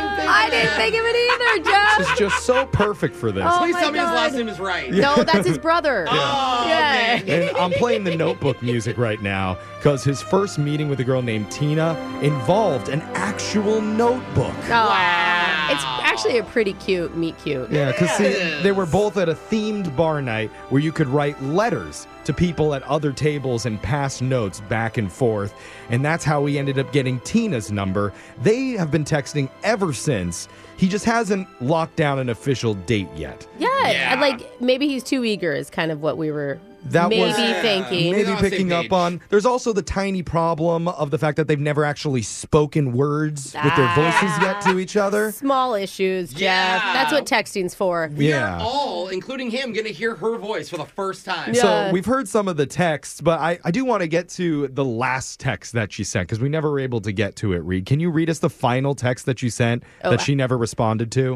I didn't think of it either, Jeff. This is just so perfect for this. Please tell me his last name is right. No, that's his brother. Yeah. Okay. And I'm playing the Notebook music right now because his first meeting with a girl named Tina involved an actual notebook. Wow. It's actually a pretty cute meet cute. Yeah, because they were both at a themed bar night where you could write letters to people at other tables and pass notes back and forth. And that's how he ended up getting Tina's number. They have been texting ever since. He just hasn't locked down an official date yet. Yeah. And like maybe he's too eager is kind of what we were thinking. Maybe picking up on. There's also the tiny problem of the fact that they've never actually spoken words with their voices yet to each other. Small issues, Jeff. Yeah. That's what texting's for. We are all, including him, going to hear her voice for the first time. So we've heard some of the texts, but I do want to get to the last text that she sent because we never were able to get to it, Reed. Can you read us the final text that you sent that she never responded to?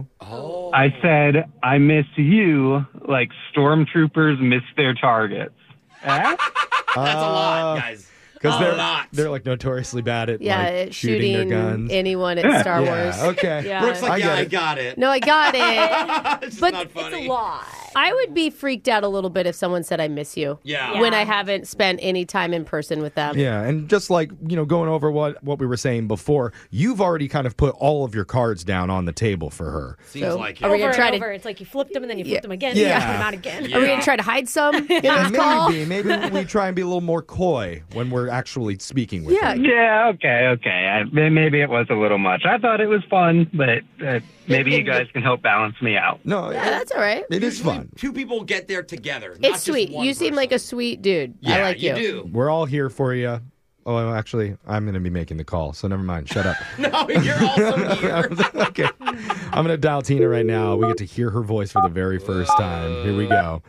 I said, I miss you like stormtroopers miss their targets. That's a lot, guys. Because they're like notoriously bad at like, shooting their guns. Anyone at Star Wars. Okay. Yeah. Brooke's like, I got it. No, I got it. It's but not funny. It's a lot. I would be freaked out a little bit if someone said I miss you. Yeah. When I haven't spent any time in person with them. Yeah, and just like, going over what we were saying before, you've already kind of put all of your cards down on the table for her. Seems like it. Are we gonna try to? It's like you flipped them and then you flipped them again. Yeah. You put them out again. Are we gonna try to hide some in this call? Maybe we try and be a little more coy when we're actually speaking with her. Yeah, okay. Maybe it was a little much. I thought it was fun, but maybe you guys can help balance me out. No, that's all right. It is fun. Two people get there together. Not It's sweet. Just one You seem like a sweet dude. Yeah, I like you. do. We're all here for you. Oh, actually, I'm going to be making the call, so never mind. Shut up. No, you're also here. Okay. I'm going to dial Tina right now. We get to hear her voice for the very first time. Here we go.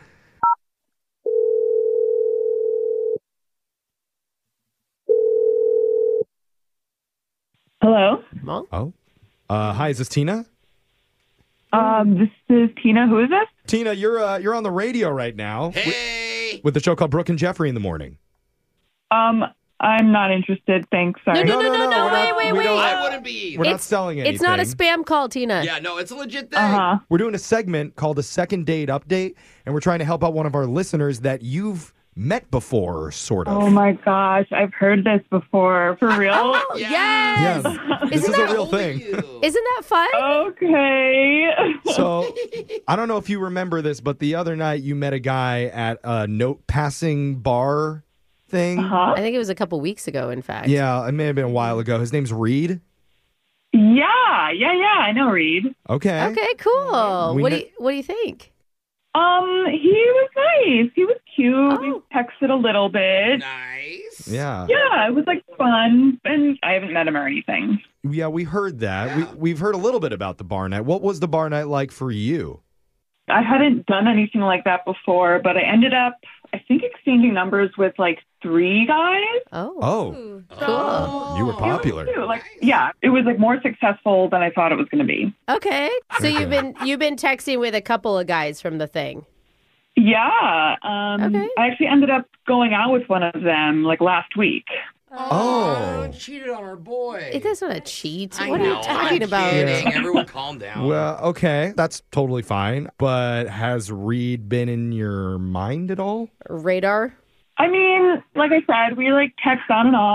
Hello? Oh. Hi, is this Tina? This is Tina. Who is this? Tina, you're on the radio right now. Hey! With the show called Brooke and Jeffrey in the Morning. I'm not interested. Thanks. Sorry. No, wait. I wouldn't be either. We're not selling anything. It's not a spam call, Tina. Yeah, no, it's a legit thing. We're doing a segment called a second date update, and we're trying to help out one of our listeners that you've met before, sort of. Oh my gosh, I've heard this before. For real? Oh, yes. This is a real thing. Isn't that fun? Okay. So, I don't know if you remember this, but the other night you met a guy at a note passing bar thing. I think it was a couple weeks ago, in fact. Yeah, it may have been a while ago. His name's Reed. Yeah. I know Reed. Okay. Okay, cool. What do you think? He was nice. He was cute. We texted a little bit. Nice. Yeah. Yeah, it was like fun, and I haven't met him or anything. Yeah, we heard that. Yeah. We've heard a little bit about the bar night. What was the bar night like for you? I hadn't done anything like that before, but I ended up, I think, exchanging numbers with like 3 guys. Oh. Cool. You were popular. Yeah, it was like more successful than I thought it was going to be. Okay. So you've been texting with a couple of guys from the thing. Yeah. Okay. I actually ended up going out with one of them like last week. Oh, cheated on our boy. It doesn't want to cheat. What are you talking about? Kidding. Everyone calm down. Well, okay, that's totally fine. But has Reed been in your mind at all? Radar? I mean, like I said, we like text on and off.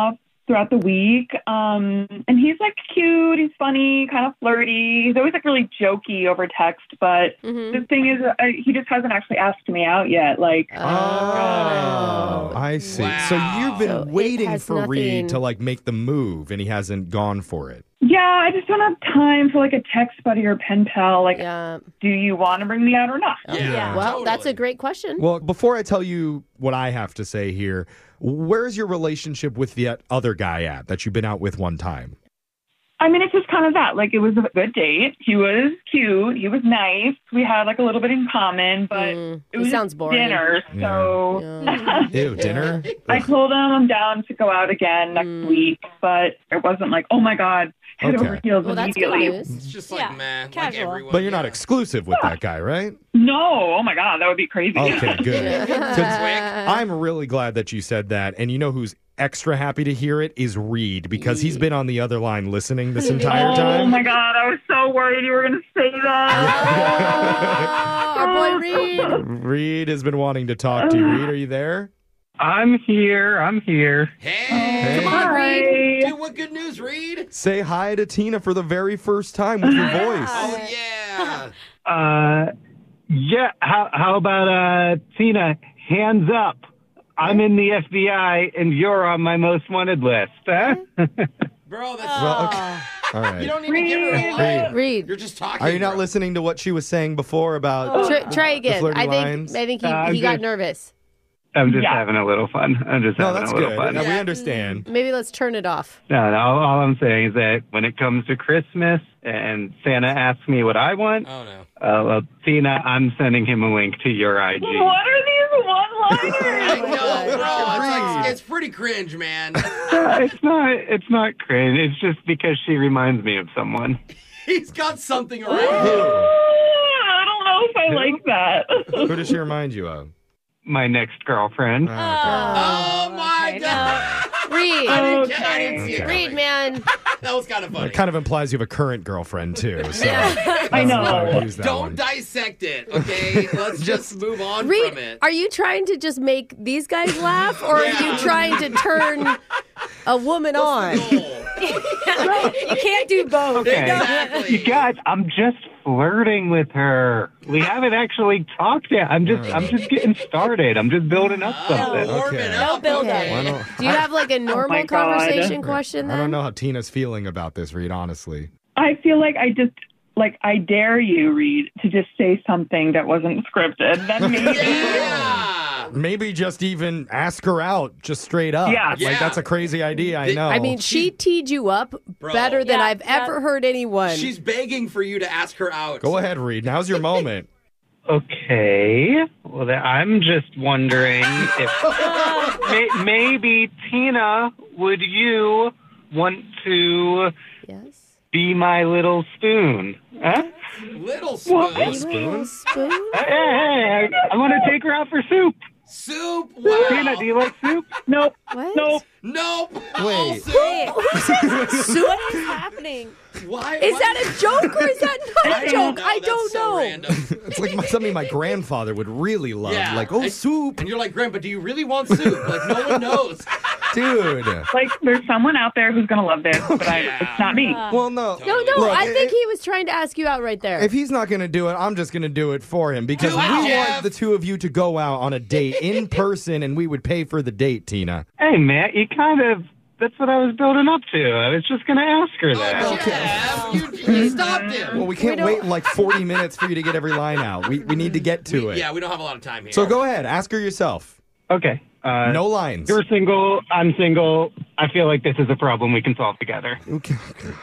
throughout the week. And he's like cute, he's funny, kind of flirty. He's always like really jokey over text, but the thing is, he just hasn't actually asked me out yet. Like, I see. Wow. So you've been waiting for nothing- Reed to like make the move, and he hasn't gone for it. yeah, I just don't have time for like a text buddy or pen pal. Like, do you want to bring me out or not? Yeah. Well, that's a great question. Well, before I tell you what I have to say here, where's your relationship with the other guy at that you've been out with one time? I mean, it's just kind of that. Like, it was a good date. He was cute. He was nice. We had like a little bit in common, but it was sounds boring. dinner. So Ew, dinner? I told him I'm down to go out again next week, but it wasn't like, oh my God, head over heels immediately. It's just like, man, like everyone. But you're not exclusive with that guy, right? No, oh my God, that would be crazy. Okay, good. 'Cause I'm really glad that you said that. And you know who's extra happy to hear it is Reed, because he's been on the other line listening this entire time. Oh my God, I was so worried you were going to say that. Our boy Reed. Reed has been wanting to talk to you. Reed, are you there? I'm here. Hey, Come on, Reed. dude, what good news, Reed? Say hi to Tina for the very first time with your voice. Oh, yeah. Yeah. How about Tina? Hands up. I'm in the FBI, and you're on my most wanted list. Huh? Bro, that's... Well, okay. All right. You don't even give her a line. Reed. You're just talking. Are you not bro. listening to what she was saying before about Try the again. flirty I lines? think I'm he got just- nervous. I'm just having a little fun. No, that's a little good. fun. Yeah, we understand. Maybe let's turn it off. No, all I'm saying is that when it comes to Christmas and Santa asks me what I want, Oh, no. well, Tina, I'm sending him a link to your IG. What are these one-liners? I know, bro. It's pretty cringe, man. It's not cringe. It's just because she reminds me of someone. He's got something around. I don't know if I like that. Who does she remind you of? My next girlfriend. Oh, my God. Reed. I didn't see it Reed, coming. man. That was kind of funny. It kind of implies you have a current girlfriend, too. So I know. I would use that Don't one. dissect it, okay? Let's just move on from Reed, it. are you trying to just make these guys laugh, or are you trying to turn a woman on? You can't do both. Okay. Exactly. You guys, I'm just flirting with her. We haven't actually talked yet. I'm just getting started. I'm just building up something. Warming Okay. up. No build-up. okay. Why don't- Do you have like a normal my God. conversation question I then? don't know how Tina's feeling about this, Reed, honestly. I feel like I dare you, Reed, to just say something that wasn't scripted. Then maybe. Yeah. Maybe just even ask her out, just straight up. Yeah. Like, Yeah. that's a crazy idea, I know. I mean, she teed you up Bro. better than Yeah, I've ever heard anyone. She's begging for you to ask her out. Go ahead, Reed. Now's your moment. Okay. Well, I'm just wondering if maybe Tina, would you want to Yes. be my little spoon? Huh? Little spoon. Little spoon? Hey, I want to take her out for soup. Soup? Wow. Tina, do you like soup? Nope. What? Nope. Nope. All Wait. soup. What is happening? Why? Is that a joke or is that not a joke? I That's don't so know. random. It's like something my grandfather would really love. Yeah. Like, oh, And- soup. And you're like, Grandpa, do you really want soup? Like, no one knows. Dude. Like, there's someone out there who's going to love this, but it's not me. Well, no. No, Look, I think he was trying to ask you out right there. If he's not going to do it, I'm just going to do it for him because Do we it, Jeff. want the two of you to go out on a date in person and we would pay for the date, Tina. Hey, Matt, that's what I was building up to. I was just going to ask her that. You stopped him. Well, we can't wait like 40 minutes for you to get every line out. We need to get to it. Yeah, we don't have a lot of time here. So go ahead. Ask her yourself. Okay. No lines. You're single. I'm single. I feel like this is a problem we can solve together. Okay.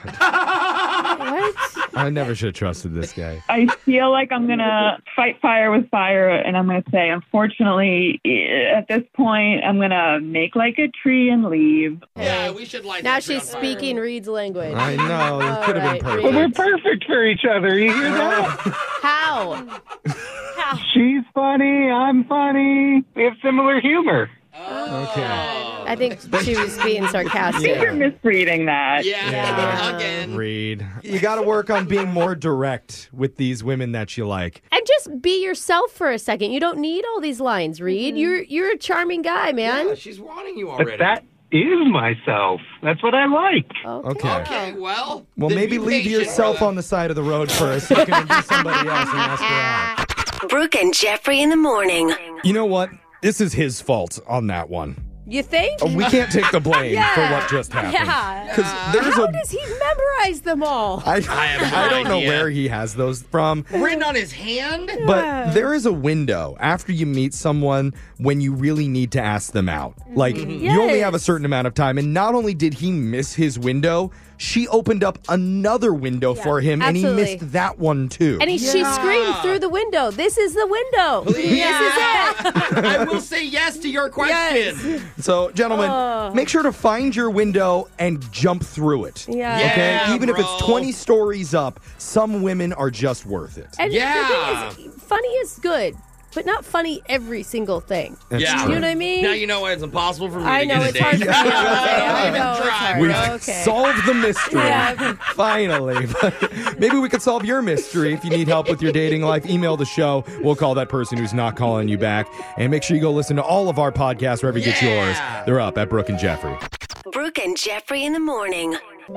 What? I never should have trusted this guy. I feel like I'm going to fight fire with fire, and I'm going to say, unfortunately, at this point, I'm going to make like a tree and leave. Yeah, we should light Now that tree she's on fire. speaking Reed's language. I know. It could have All right, been Reed. But we're perfect. perfect for each other. You hear that? How? She's funny. I'm funny. We have similar humor. Okay. I think she was being sarcastic. You're misreading that. Yeah, again. Reed. You got to work on being more direct with these women that you like. And just be yourself for a second. You don't need all these lines, Reed. You're a charming guy, man. Yeah, she's wanting you But already. is myself. That's what I like. Okay, well, Well, then maybe be leave patient, yourself brother. on the side of the road first. You can be somebody else and ask her out. Brooke and Jeffrey in the morning. You know what? This is his fault on that one. You think? We can't take the blame Yeah. for what just happened. Yeah. 'Cause there's How a- does he memorize them all? I have no don't know idea. where he has those from. Written on his hand? But there is a window after you meet someone when you really need to ask them out. Like, you only have a certain amount of time. And not only did he miss his window, she opened up another window for him, and absolutely. he missed that one too. And she screamed through the window, "This is the window. Please. This is it." I will say yes to your question. So, gentlemen, make sure to find your window and jump through it. Yeah. Okay? Yeah, Even if bro. it's 20 stories up, some women are just worth it. And Yeah. the thing is, funny is good, but not funny every single thing. That's Yeah. You know what I mean? Now you know why it's impossible for me I to know get a it's date. hard for me. I Don't know even it's try, hard. bro. We've Okay. solved the mystery. Yeah. Finally. But maybe we could solve your mystery. If you need help with your dating life, email the show. We'll call that person who's not calling you back. And make sure you go listen to all of our podcasts wherever you get yours. They're up at Brooke and Jeffrey. Brooke and Jeffrey in the morning.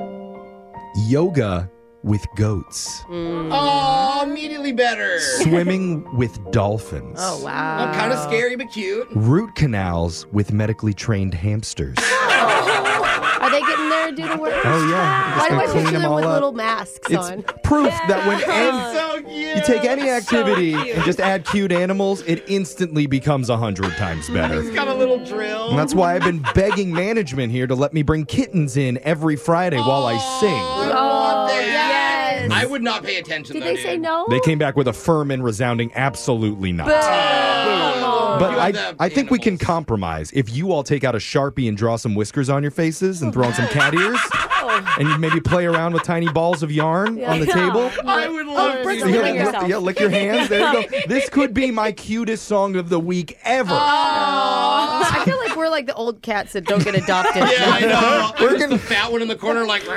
Yoga with goats. Oh, immediately better. Swimming with dolphins. Oh, wow. Kind of scary, but cute. Root canals with medically trained hamsters. Are they getting their due to work? Oh, yeah. Why do I Just gonna clean picture them them all with up. little masks It's on? proof that when So cute. you take any activity cute. and just add cute animals, it instantly becomes 100 times better. He's got a little drill. And that's why I've been begging management here to let me bring kittens in every Friday while I sing. Oh, yes. I would not pay attention, Did though, they dude. say no? They came back with a firm and resounding absolutely not. Oh. But You have the I think we can animals. compromise. If you all take out a Sharpie and draw some whiskers on your faces and throw on some cat ears, and you maybe play around with tiny balls of yarn on the table. I would love Brooke, to. lick Yeah, yourself. yeah, lick your hands. There you go. This could be my cutest song of the week ever. I feel like we're like the old cats that don't get adopted. Yeah, I know. We're We're gonna- the fat one in the corner, like.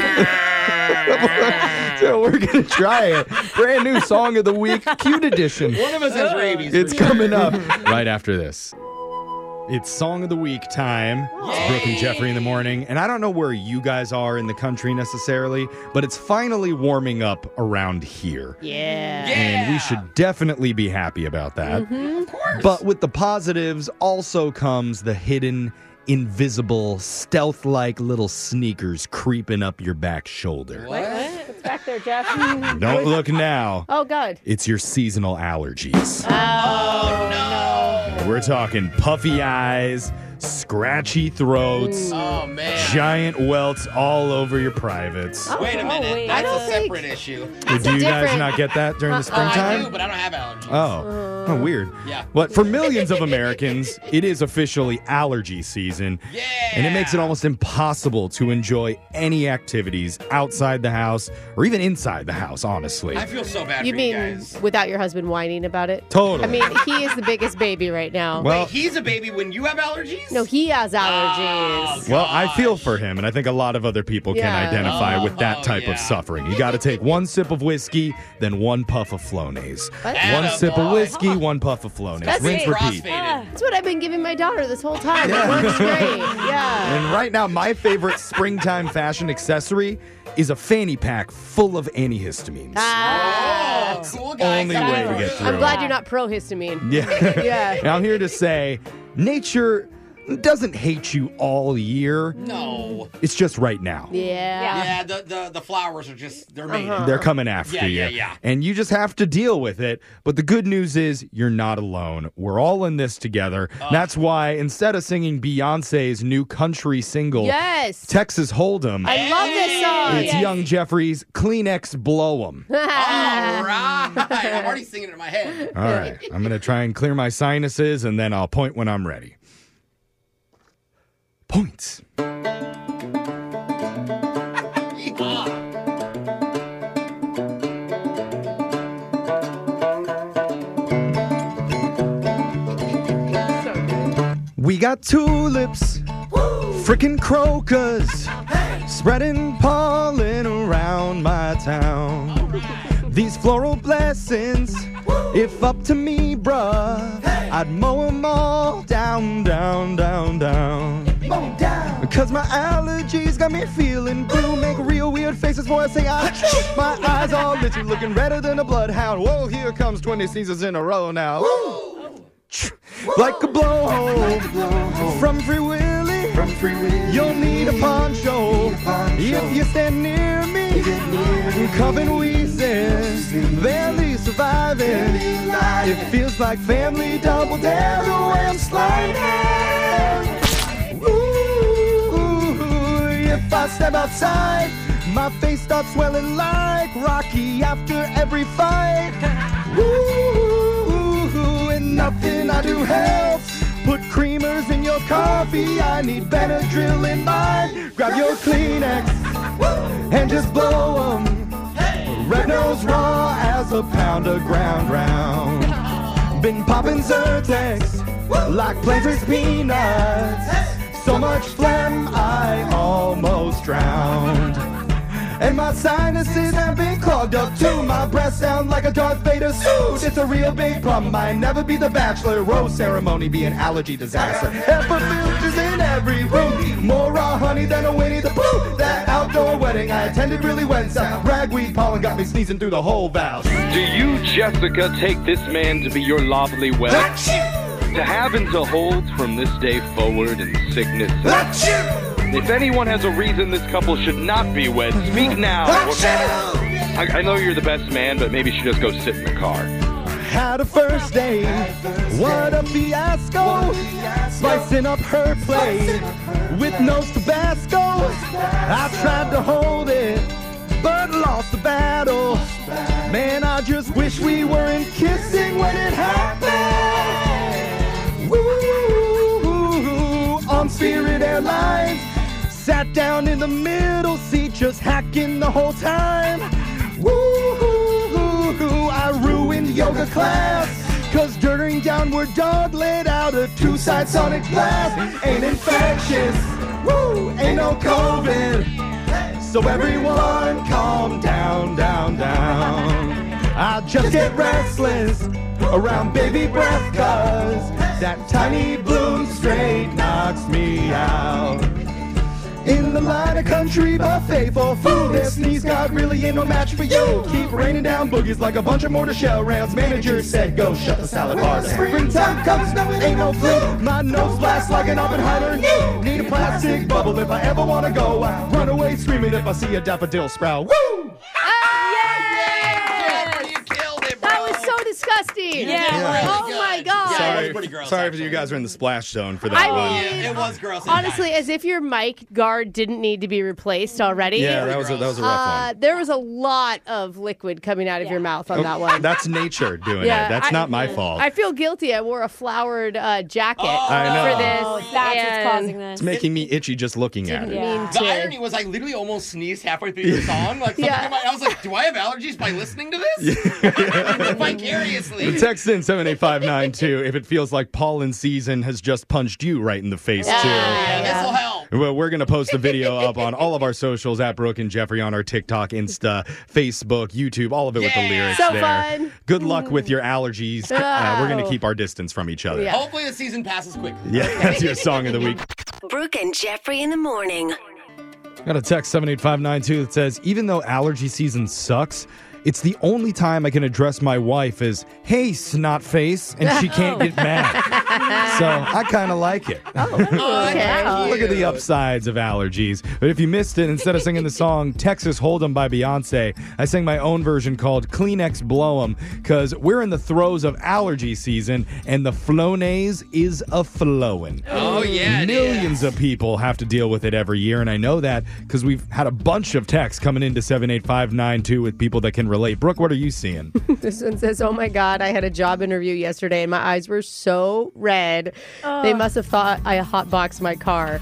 So we're going to try it. Brand new song of the week, cute edition. One of us has rabies. It's for sure. coming up right after this. It's Song of the Week time. It's Brooke and Jeffrey in the morning. And I don't know where you guys are in the country necessarily, but it's finally warming up around here. Yeah. And we should definitely be happy about that. Of course. But with the positives also comes the hidden, invisible, stealth-like little sneakers creeping up your back shoulder. What's back there, Jeff? Don't look now. Oh, God. It's your seasonal allergies. Oh, no. We're talking puffy eyes, scratchy throats, Oh, man. giant welts all over your privates. Wait a minute. wait, I That's don't a think- separate issue. Do you guys different. not get that during the Oh, I springtime? do, but I don't have allergies. Oh, weird. Yeah. But for millions of Americans, it is officially allergy season. Yeah. And it makes it almost impossible to enjoy any activities outside the house or even inside the house, honestly. I feel so bad You for mean you guys. without your husband whining about it? Totally. I mean, he is the biggest baby right now. Well- Wait, he's a baby when you have allergies? No, he has allergies. Well, I feel for him, and I think a lot of other people can Yeah. identify with that type yeah. of suffering. You got to take one sip of whiskey, then one puff of Flonase. What? One sip of Attaboy. whiskey, one puff of Flonase. That's Rinse, it. repeat. Crossfaded. That's what I've been giving my daughter this whole time. It works great. Yeah. And right now, my favorite springtime fashion accessory is a fanny pack full of antihistamines. Ah. Oh, cool guy. Only way to get through. I'm glad you're not pro-histamine. Yeah. Yeah. And I'm here to say, nature doesn't hate you all year. No. It's just right now. Yeah. Yeah, the flowers are just, they're made. They're coming after Yeah, you. yeah, yeah. And you just have to deal with it. But the good news is you're not alone. We're all in this together. That's why instead of singing Beyonce's new country single, Yes. Texas Hold'em, I love this song. it's Young Jeffrey's Kleenex Blow 'em. All right. I'm already singing it in my head. All right. I'm going to try and clear my sinuses, and then I'll point when I'm ready. Points. We got tulips, frickin' crocus, spreading pollen around my town. These floral blessings, if up to me, bruh, I'd mow 'em all down, down, down, down. Cause my allergies got me feeling blue. Make real weird faces before I say achoo. My eyes all itchy, looking redder than a bloodhound. Whoa, here comes 20 seasons in a row now. Woo. Like a blowhole from Free Willy. You'll need a poncho if you stand near me. Coughing, wheezing, barely surviving. It feels like family double dare the way I'm sliding. Ooh, if I step outside, my face starts swelling like Rocky after every fight. Ooh, and nothing I do helps. Put creamers in your coffee, I need Benadryl in mine. Grab your Kleenex and just blow 'em. Red nose raw as a pound of ground round. Been popping Zyrtex like Planters peanuts. So much phlegm I almost drowned. And my sinuses have been clogged up too. My breath sounds like a Darth Vader suit. It's a real big problem. Might never be the Bachelor. Rose ceremony be an allergy disaster. HEPA filters in every room. More raw honey than a Winnie the Pooh. That outdoor wedding I attended really went south. Ragweed pollen got me sneezing through the whole vows. Do you, Jessica, take this man to be your lawfully wed? To have and to hold from this day forward in sickness. If anyone has a reason this couple should not be wed, speak now. I know you're the best man, but maybe you should just go sit in the car. Had a first date, what a fiasco. Slicing up her plate with no Tabasco. I tried to hold it, but lost the battle. Man, I just wish we weren't kissing when it happened. Woo, on Spirit Airlines. Sat down in the middle seat, just hacking the whole time. Woo, I ruined yoga class. Cause during downward dog let out a two-side sonic blast. Ain't infectious, woo, ain't no COVID. So everyone calm down, down, down. I just get restless around baby breath. Cause that tiny bloom straight knocks me out. In the line of country buffet for food, their sneeze god really ain't no match for you. Keep raining down boogies like a bunch of mortar shell rounds. Manager said go shut the salad bar. Springtime comes, no it ain't no flu. My nose blasts like an Oppenheimer. Need a plastic bubble if I ever wanna go. I run away screaming if I see a daffodil sprout. Woo! That was so disgusting. Yeah. Oh my God. Sorry if you guys are in the splash zone for that one. It was gross. Honestly, as if your mic guard didn't need to be replaced already. Yeah, that was a rough one. There was a lot of liquid coming out of your mouth on that one. That's nature doing it. That's not my fault. I feel guilty. I wore a flowered jacket I know. for this. That's what's causing this. It's making me itchy just looking at it. The irony was I literally almost sneezed halfway through your song. Like I was like, do I have allergies by listening to this? Vicariously. Text in 78592 if it feels like pollen season has just punched you right in the face, too. This'll help. Well, we're going to post the video up on all of our socials at Brooke and Jeffrey on our TikTok, Insta, Facebook, YouTube, all of it with the lyrics so there. Fun. Good luck with your allergies. We're going to keep our distance from each other. Yeah. Hopefully the season passes quickly. Yeah, that's your song of the week. Brooke and Jeffrey in the morning. Got a text 78592 that says, even though allergy season sucks, it's the only time I can address my wife as, hey, snot face, and she can't get mad. So I kind of like it. Okay. Look at the upsides of allergies. But if you missed it, instead of singing the song Texas Hold'em by Beyonce, I sang my own version called Kleenex Blow 'em, because we're in the throes of allergy season, and the Flonase is a-flowing. Oh, yeah. Millions of people have to deal with it every year, and I know that because we've had a bunch of texts coming into 78592 with people that can relate. Brooke, what are you seeing? This one says, oh my God, I had a job interview yesterday and my eyes were so red. They must have thought I hotboxed my car.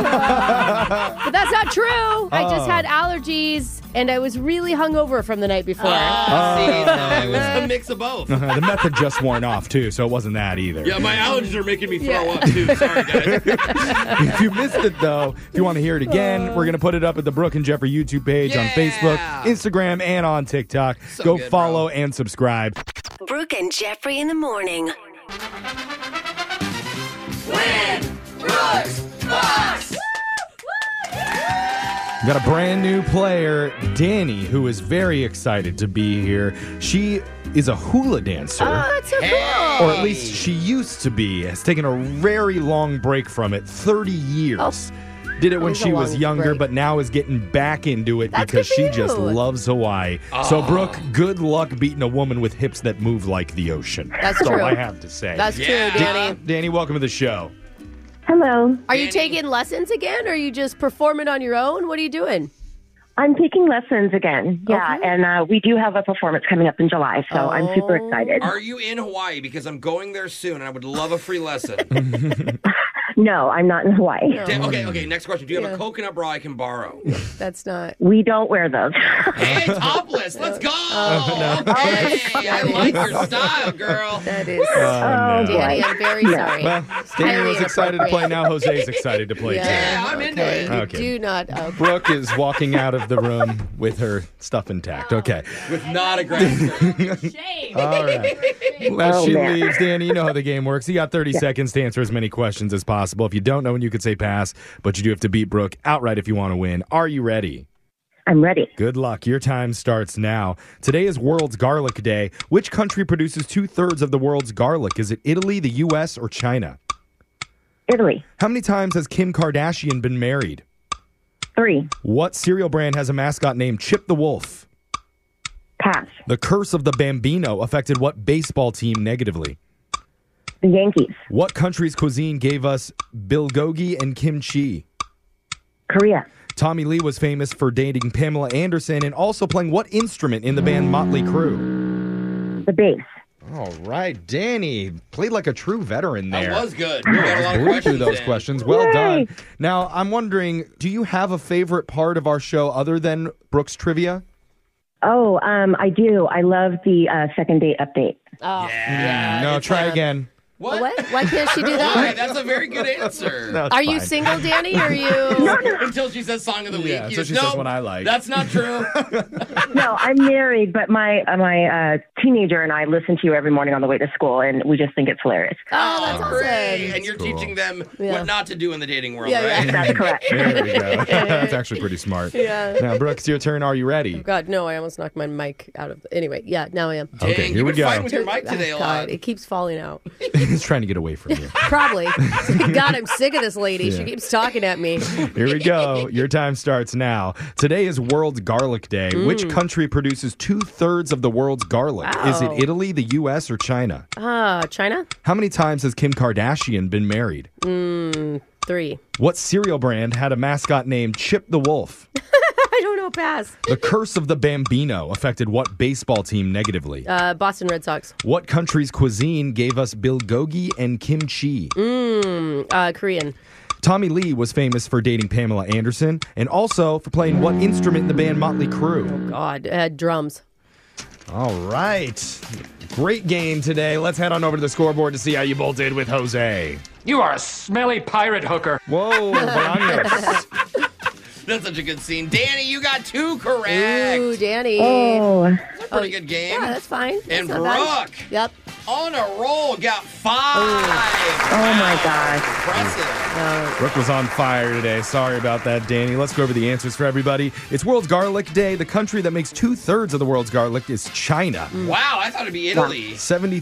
But that's not true. I just had allergies and I was really hungover from the night before. It was a mix of both. The meth had just worn off, too, so it wasn't that either. Yeah, my allergies are making me throw up, too. Sorry, guys. If you missed it, though, if you want to hear it again, we're going to put it up at the Brooke and Jeffrey YouTube page on Facebook, Instagram, and on TikTok. Go follow and subscribe. Brooke and Jeffrey in the morning. Win Brooks Box! Got a brand new player, Danny, who is very excited to be here. She is a hula dancer. Oh, that's so cool. Or at least she used to be. Has taken a very long break from it, 30 years. Did it when she was younger, but now is getting back into it because she just loves Hawaii. So, Brooke, good luck beating a woman with hips that move like the ocean. That's all true. I have to say. That's true, Danny. Danny, welcome to the show. Hello. Are you taking lessons again, or are you just performing on your own? What are you doing? I'm taking lessons again. Yeah, Okay. and we do have a performance coming up in July, so I'm super excited. Are you in Hawaii? Because I'm going there soon, and I would love a free lesson. No, I'm not in Hawaii. Okay, next question. Do you have a coconut bra I can borrow? That's not. We don't wear those. Hey, topless. Let's go. Hey, I like your style, girl. That is. Danny, I'm very sorry. Well, Danny was excited to play. Now Jose's excited to play, Yeah, I'm into it. You Okay. do not. Brooke is walking out of the room with her stuff intact. Okay. With not aggressive. All right. As she leaves, Danny, you know how the game works. You got 30 seconds to answer as many questions as possible. If you don't know, you could say pass, but you do have to beat Brooke outright if you want to win. Are you ready? I'm ready. Good luck. Your time starts now. Today is World's Garlic Day. Which country produces 2/3 of the world's garlic? Is it Italy, the U.S., or China? Italy. How many times has Kim Kardashian been married? 3. What cereal brand has a mascot named Chip the Wolf? Pass. The curse of the Bambino affected what baseball team negatively? The Yankees. What country's cuisine gave us bulgogi and kimchi? Korea. Tommy Lee was famous for dating Pamela Anderson and also playing what instrument in the band Motley Crue? The bass. All right, Danny. Played like a true veteran there. That was good. We got a lot of Blew through questions those in. questions. Well Yay. done. Now, I'm wondering, do you have a favorite part of our show other than Brooke's trivia? Oh, I do. I love the second date update. Oh, No, try again. What? Why can't she do Why? that? That's a very good answer. No, it's Are you fine. single, Danny? Or are you? Until she says song of the week. Yeah, You so just, she says nope, what I like. That's not true. No, I'm married, but my teenager and I listen to you every morning on the way to school, and we just think it's hilarious. Oh, that's Great. awesome. And you're teaching them Yeah. what not to do in the dating world, Yeah, right? yeah. That's correct. There we go. That's actually pretty smart. Yeah. Now, Brooke, it's your turn. Are you ready? Oh, God, no, I almost knocked my mic out of. Anyway, yeah, now I am. Dang, Okay, here you've we been go. fighting with your mic today a Oh, lot. God, it keeps falling out. He's trying to get away from you. Probably. God, I'm sick of this lady. Yeah. She keeps talking at me. Here we go. Your time starts now. Today is World Garlic Day. Which country produces 2/3 of the world's garlic? Is it Wow. Italy, the U.S., or China? China? How many times has Kim Kardashian been married? 3. What cereal brand had a mascot named Chip the Wolf? I don't know, pass. The curse of the Bambino affected what baseball team negatively? Boston Red Sox. What country's cuisine gave us bulgogi and kimchi? Korean. Tommy Lee was famous for dating Pamela Anderson and also for playing what instrument in the band Motley Crue? God, drums. All right. Great game today. Let's head on over to the scoreboard to see how you both did with Jose. You are a smelly pirate hooker. Whoa, Bolaños. That's such a good scene. Danny, you got 2 correct. Ooh, Danny. Oh, That's a pretty good game. Yeah, that's fine. And That's not bad. Brooke, Yep. on a roll, got 5. oh my gosh. Impressive. Brooke was on fire today. Sorry about that, Danny. Let's go over the answers for everybody. It's World's Garlic Day. The country that makes 2/3 of the world's garlic is China. Wow, I thought it'd be Italy.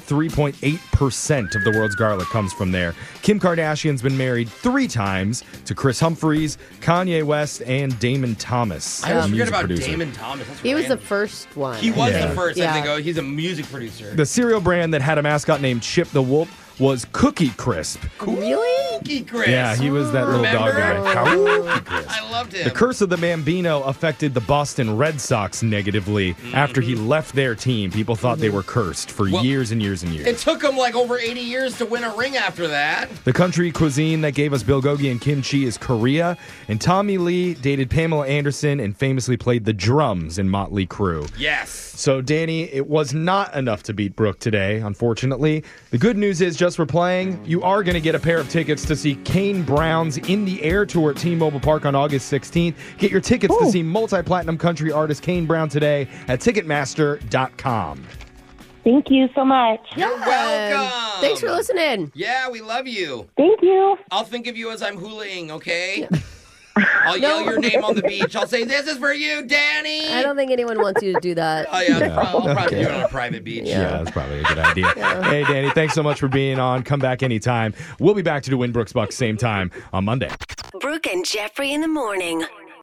73.8% of the world's garlic comes from there. Kim Kardashian's been married 3 times to Chris Humphries, Kanye West, and Damon Thomas. I always the forget music about producer. Damon Thomas. That's He was the random. first one. He was Yeah. the first, Yeah. I think. Oh, he's a music producer. The cereal brand that had a mascot named Chip the Wolf was Cookie Crisp. Really? Cookie Chris. Yeah, he was that little dog Remember? guy. Cookie Crisp. I loved him. The curse of the Bambino affected the Boston Red Sox negatively after he left their team. People thought they were cursed for years and years and years. It took him like over 80 years to win a ring after that. The country cuisine that gave us bulgogi and kimchi is Korea, and Tommy Lee dated Pamela Anderson and famously played the drums in Motley Crue. Yes. So, Danny, it was not enough to beat Brooke today, unfortunately. The good news is, just for playing, you are going to get a pair of tickets to see Kane Brown's In the Air tour at T-Mobile Park on August 16th. Get your tickets to see multi-platinum country artist Kane Brown today at Ticketmaster.com. Thank you so much. You're welcome. Thanks for listening. Yeah, we love you. Thank you. I'll think of you as I'm hulaing, okay? I'll yell your name on the beach. I'll say, "This is for you, Danny." I don't think anyone wants you to do that. Oh, yeah. I'll probably do it on a private beach. Yeah, that's probably a good idea. Hey, Danny, thanks so much for being on. Come back anytime. We'll be back to do Win Brooks Bucks same time on Monday. Brooke and Jeffrey in the morning.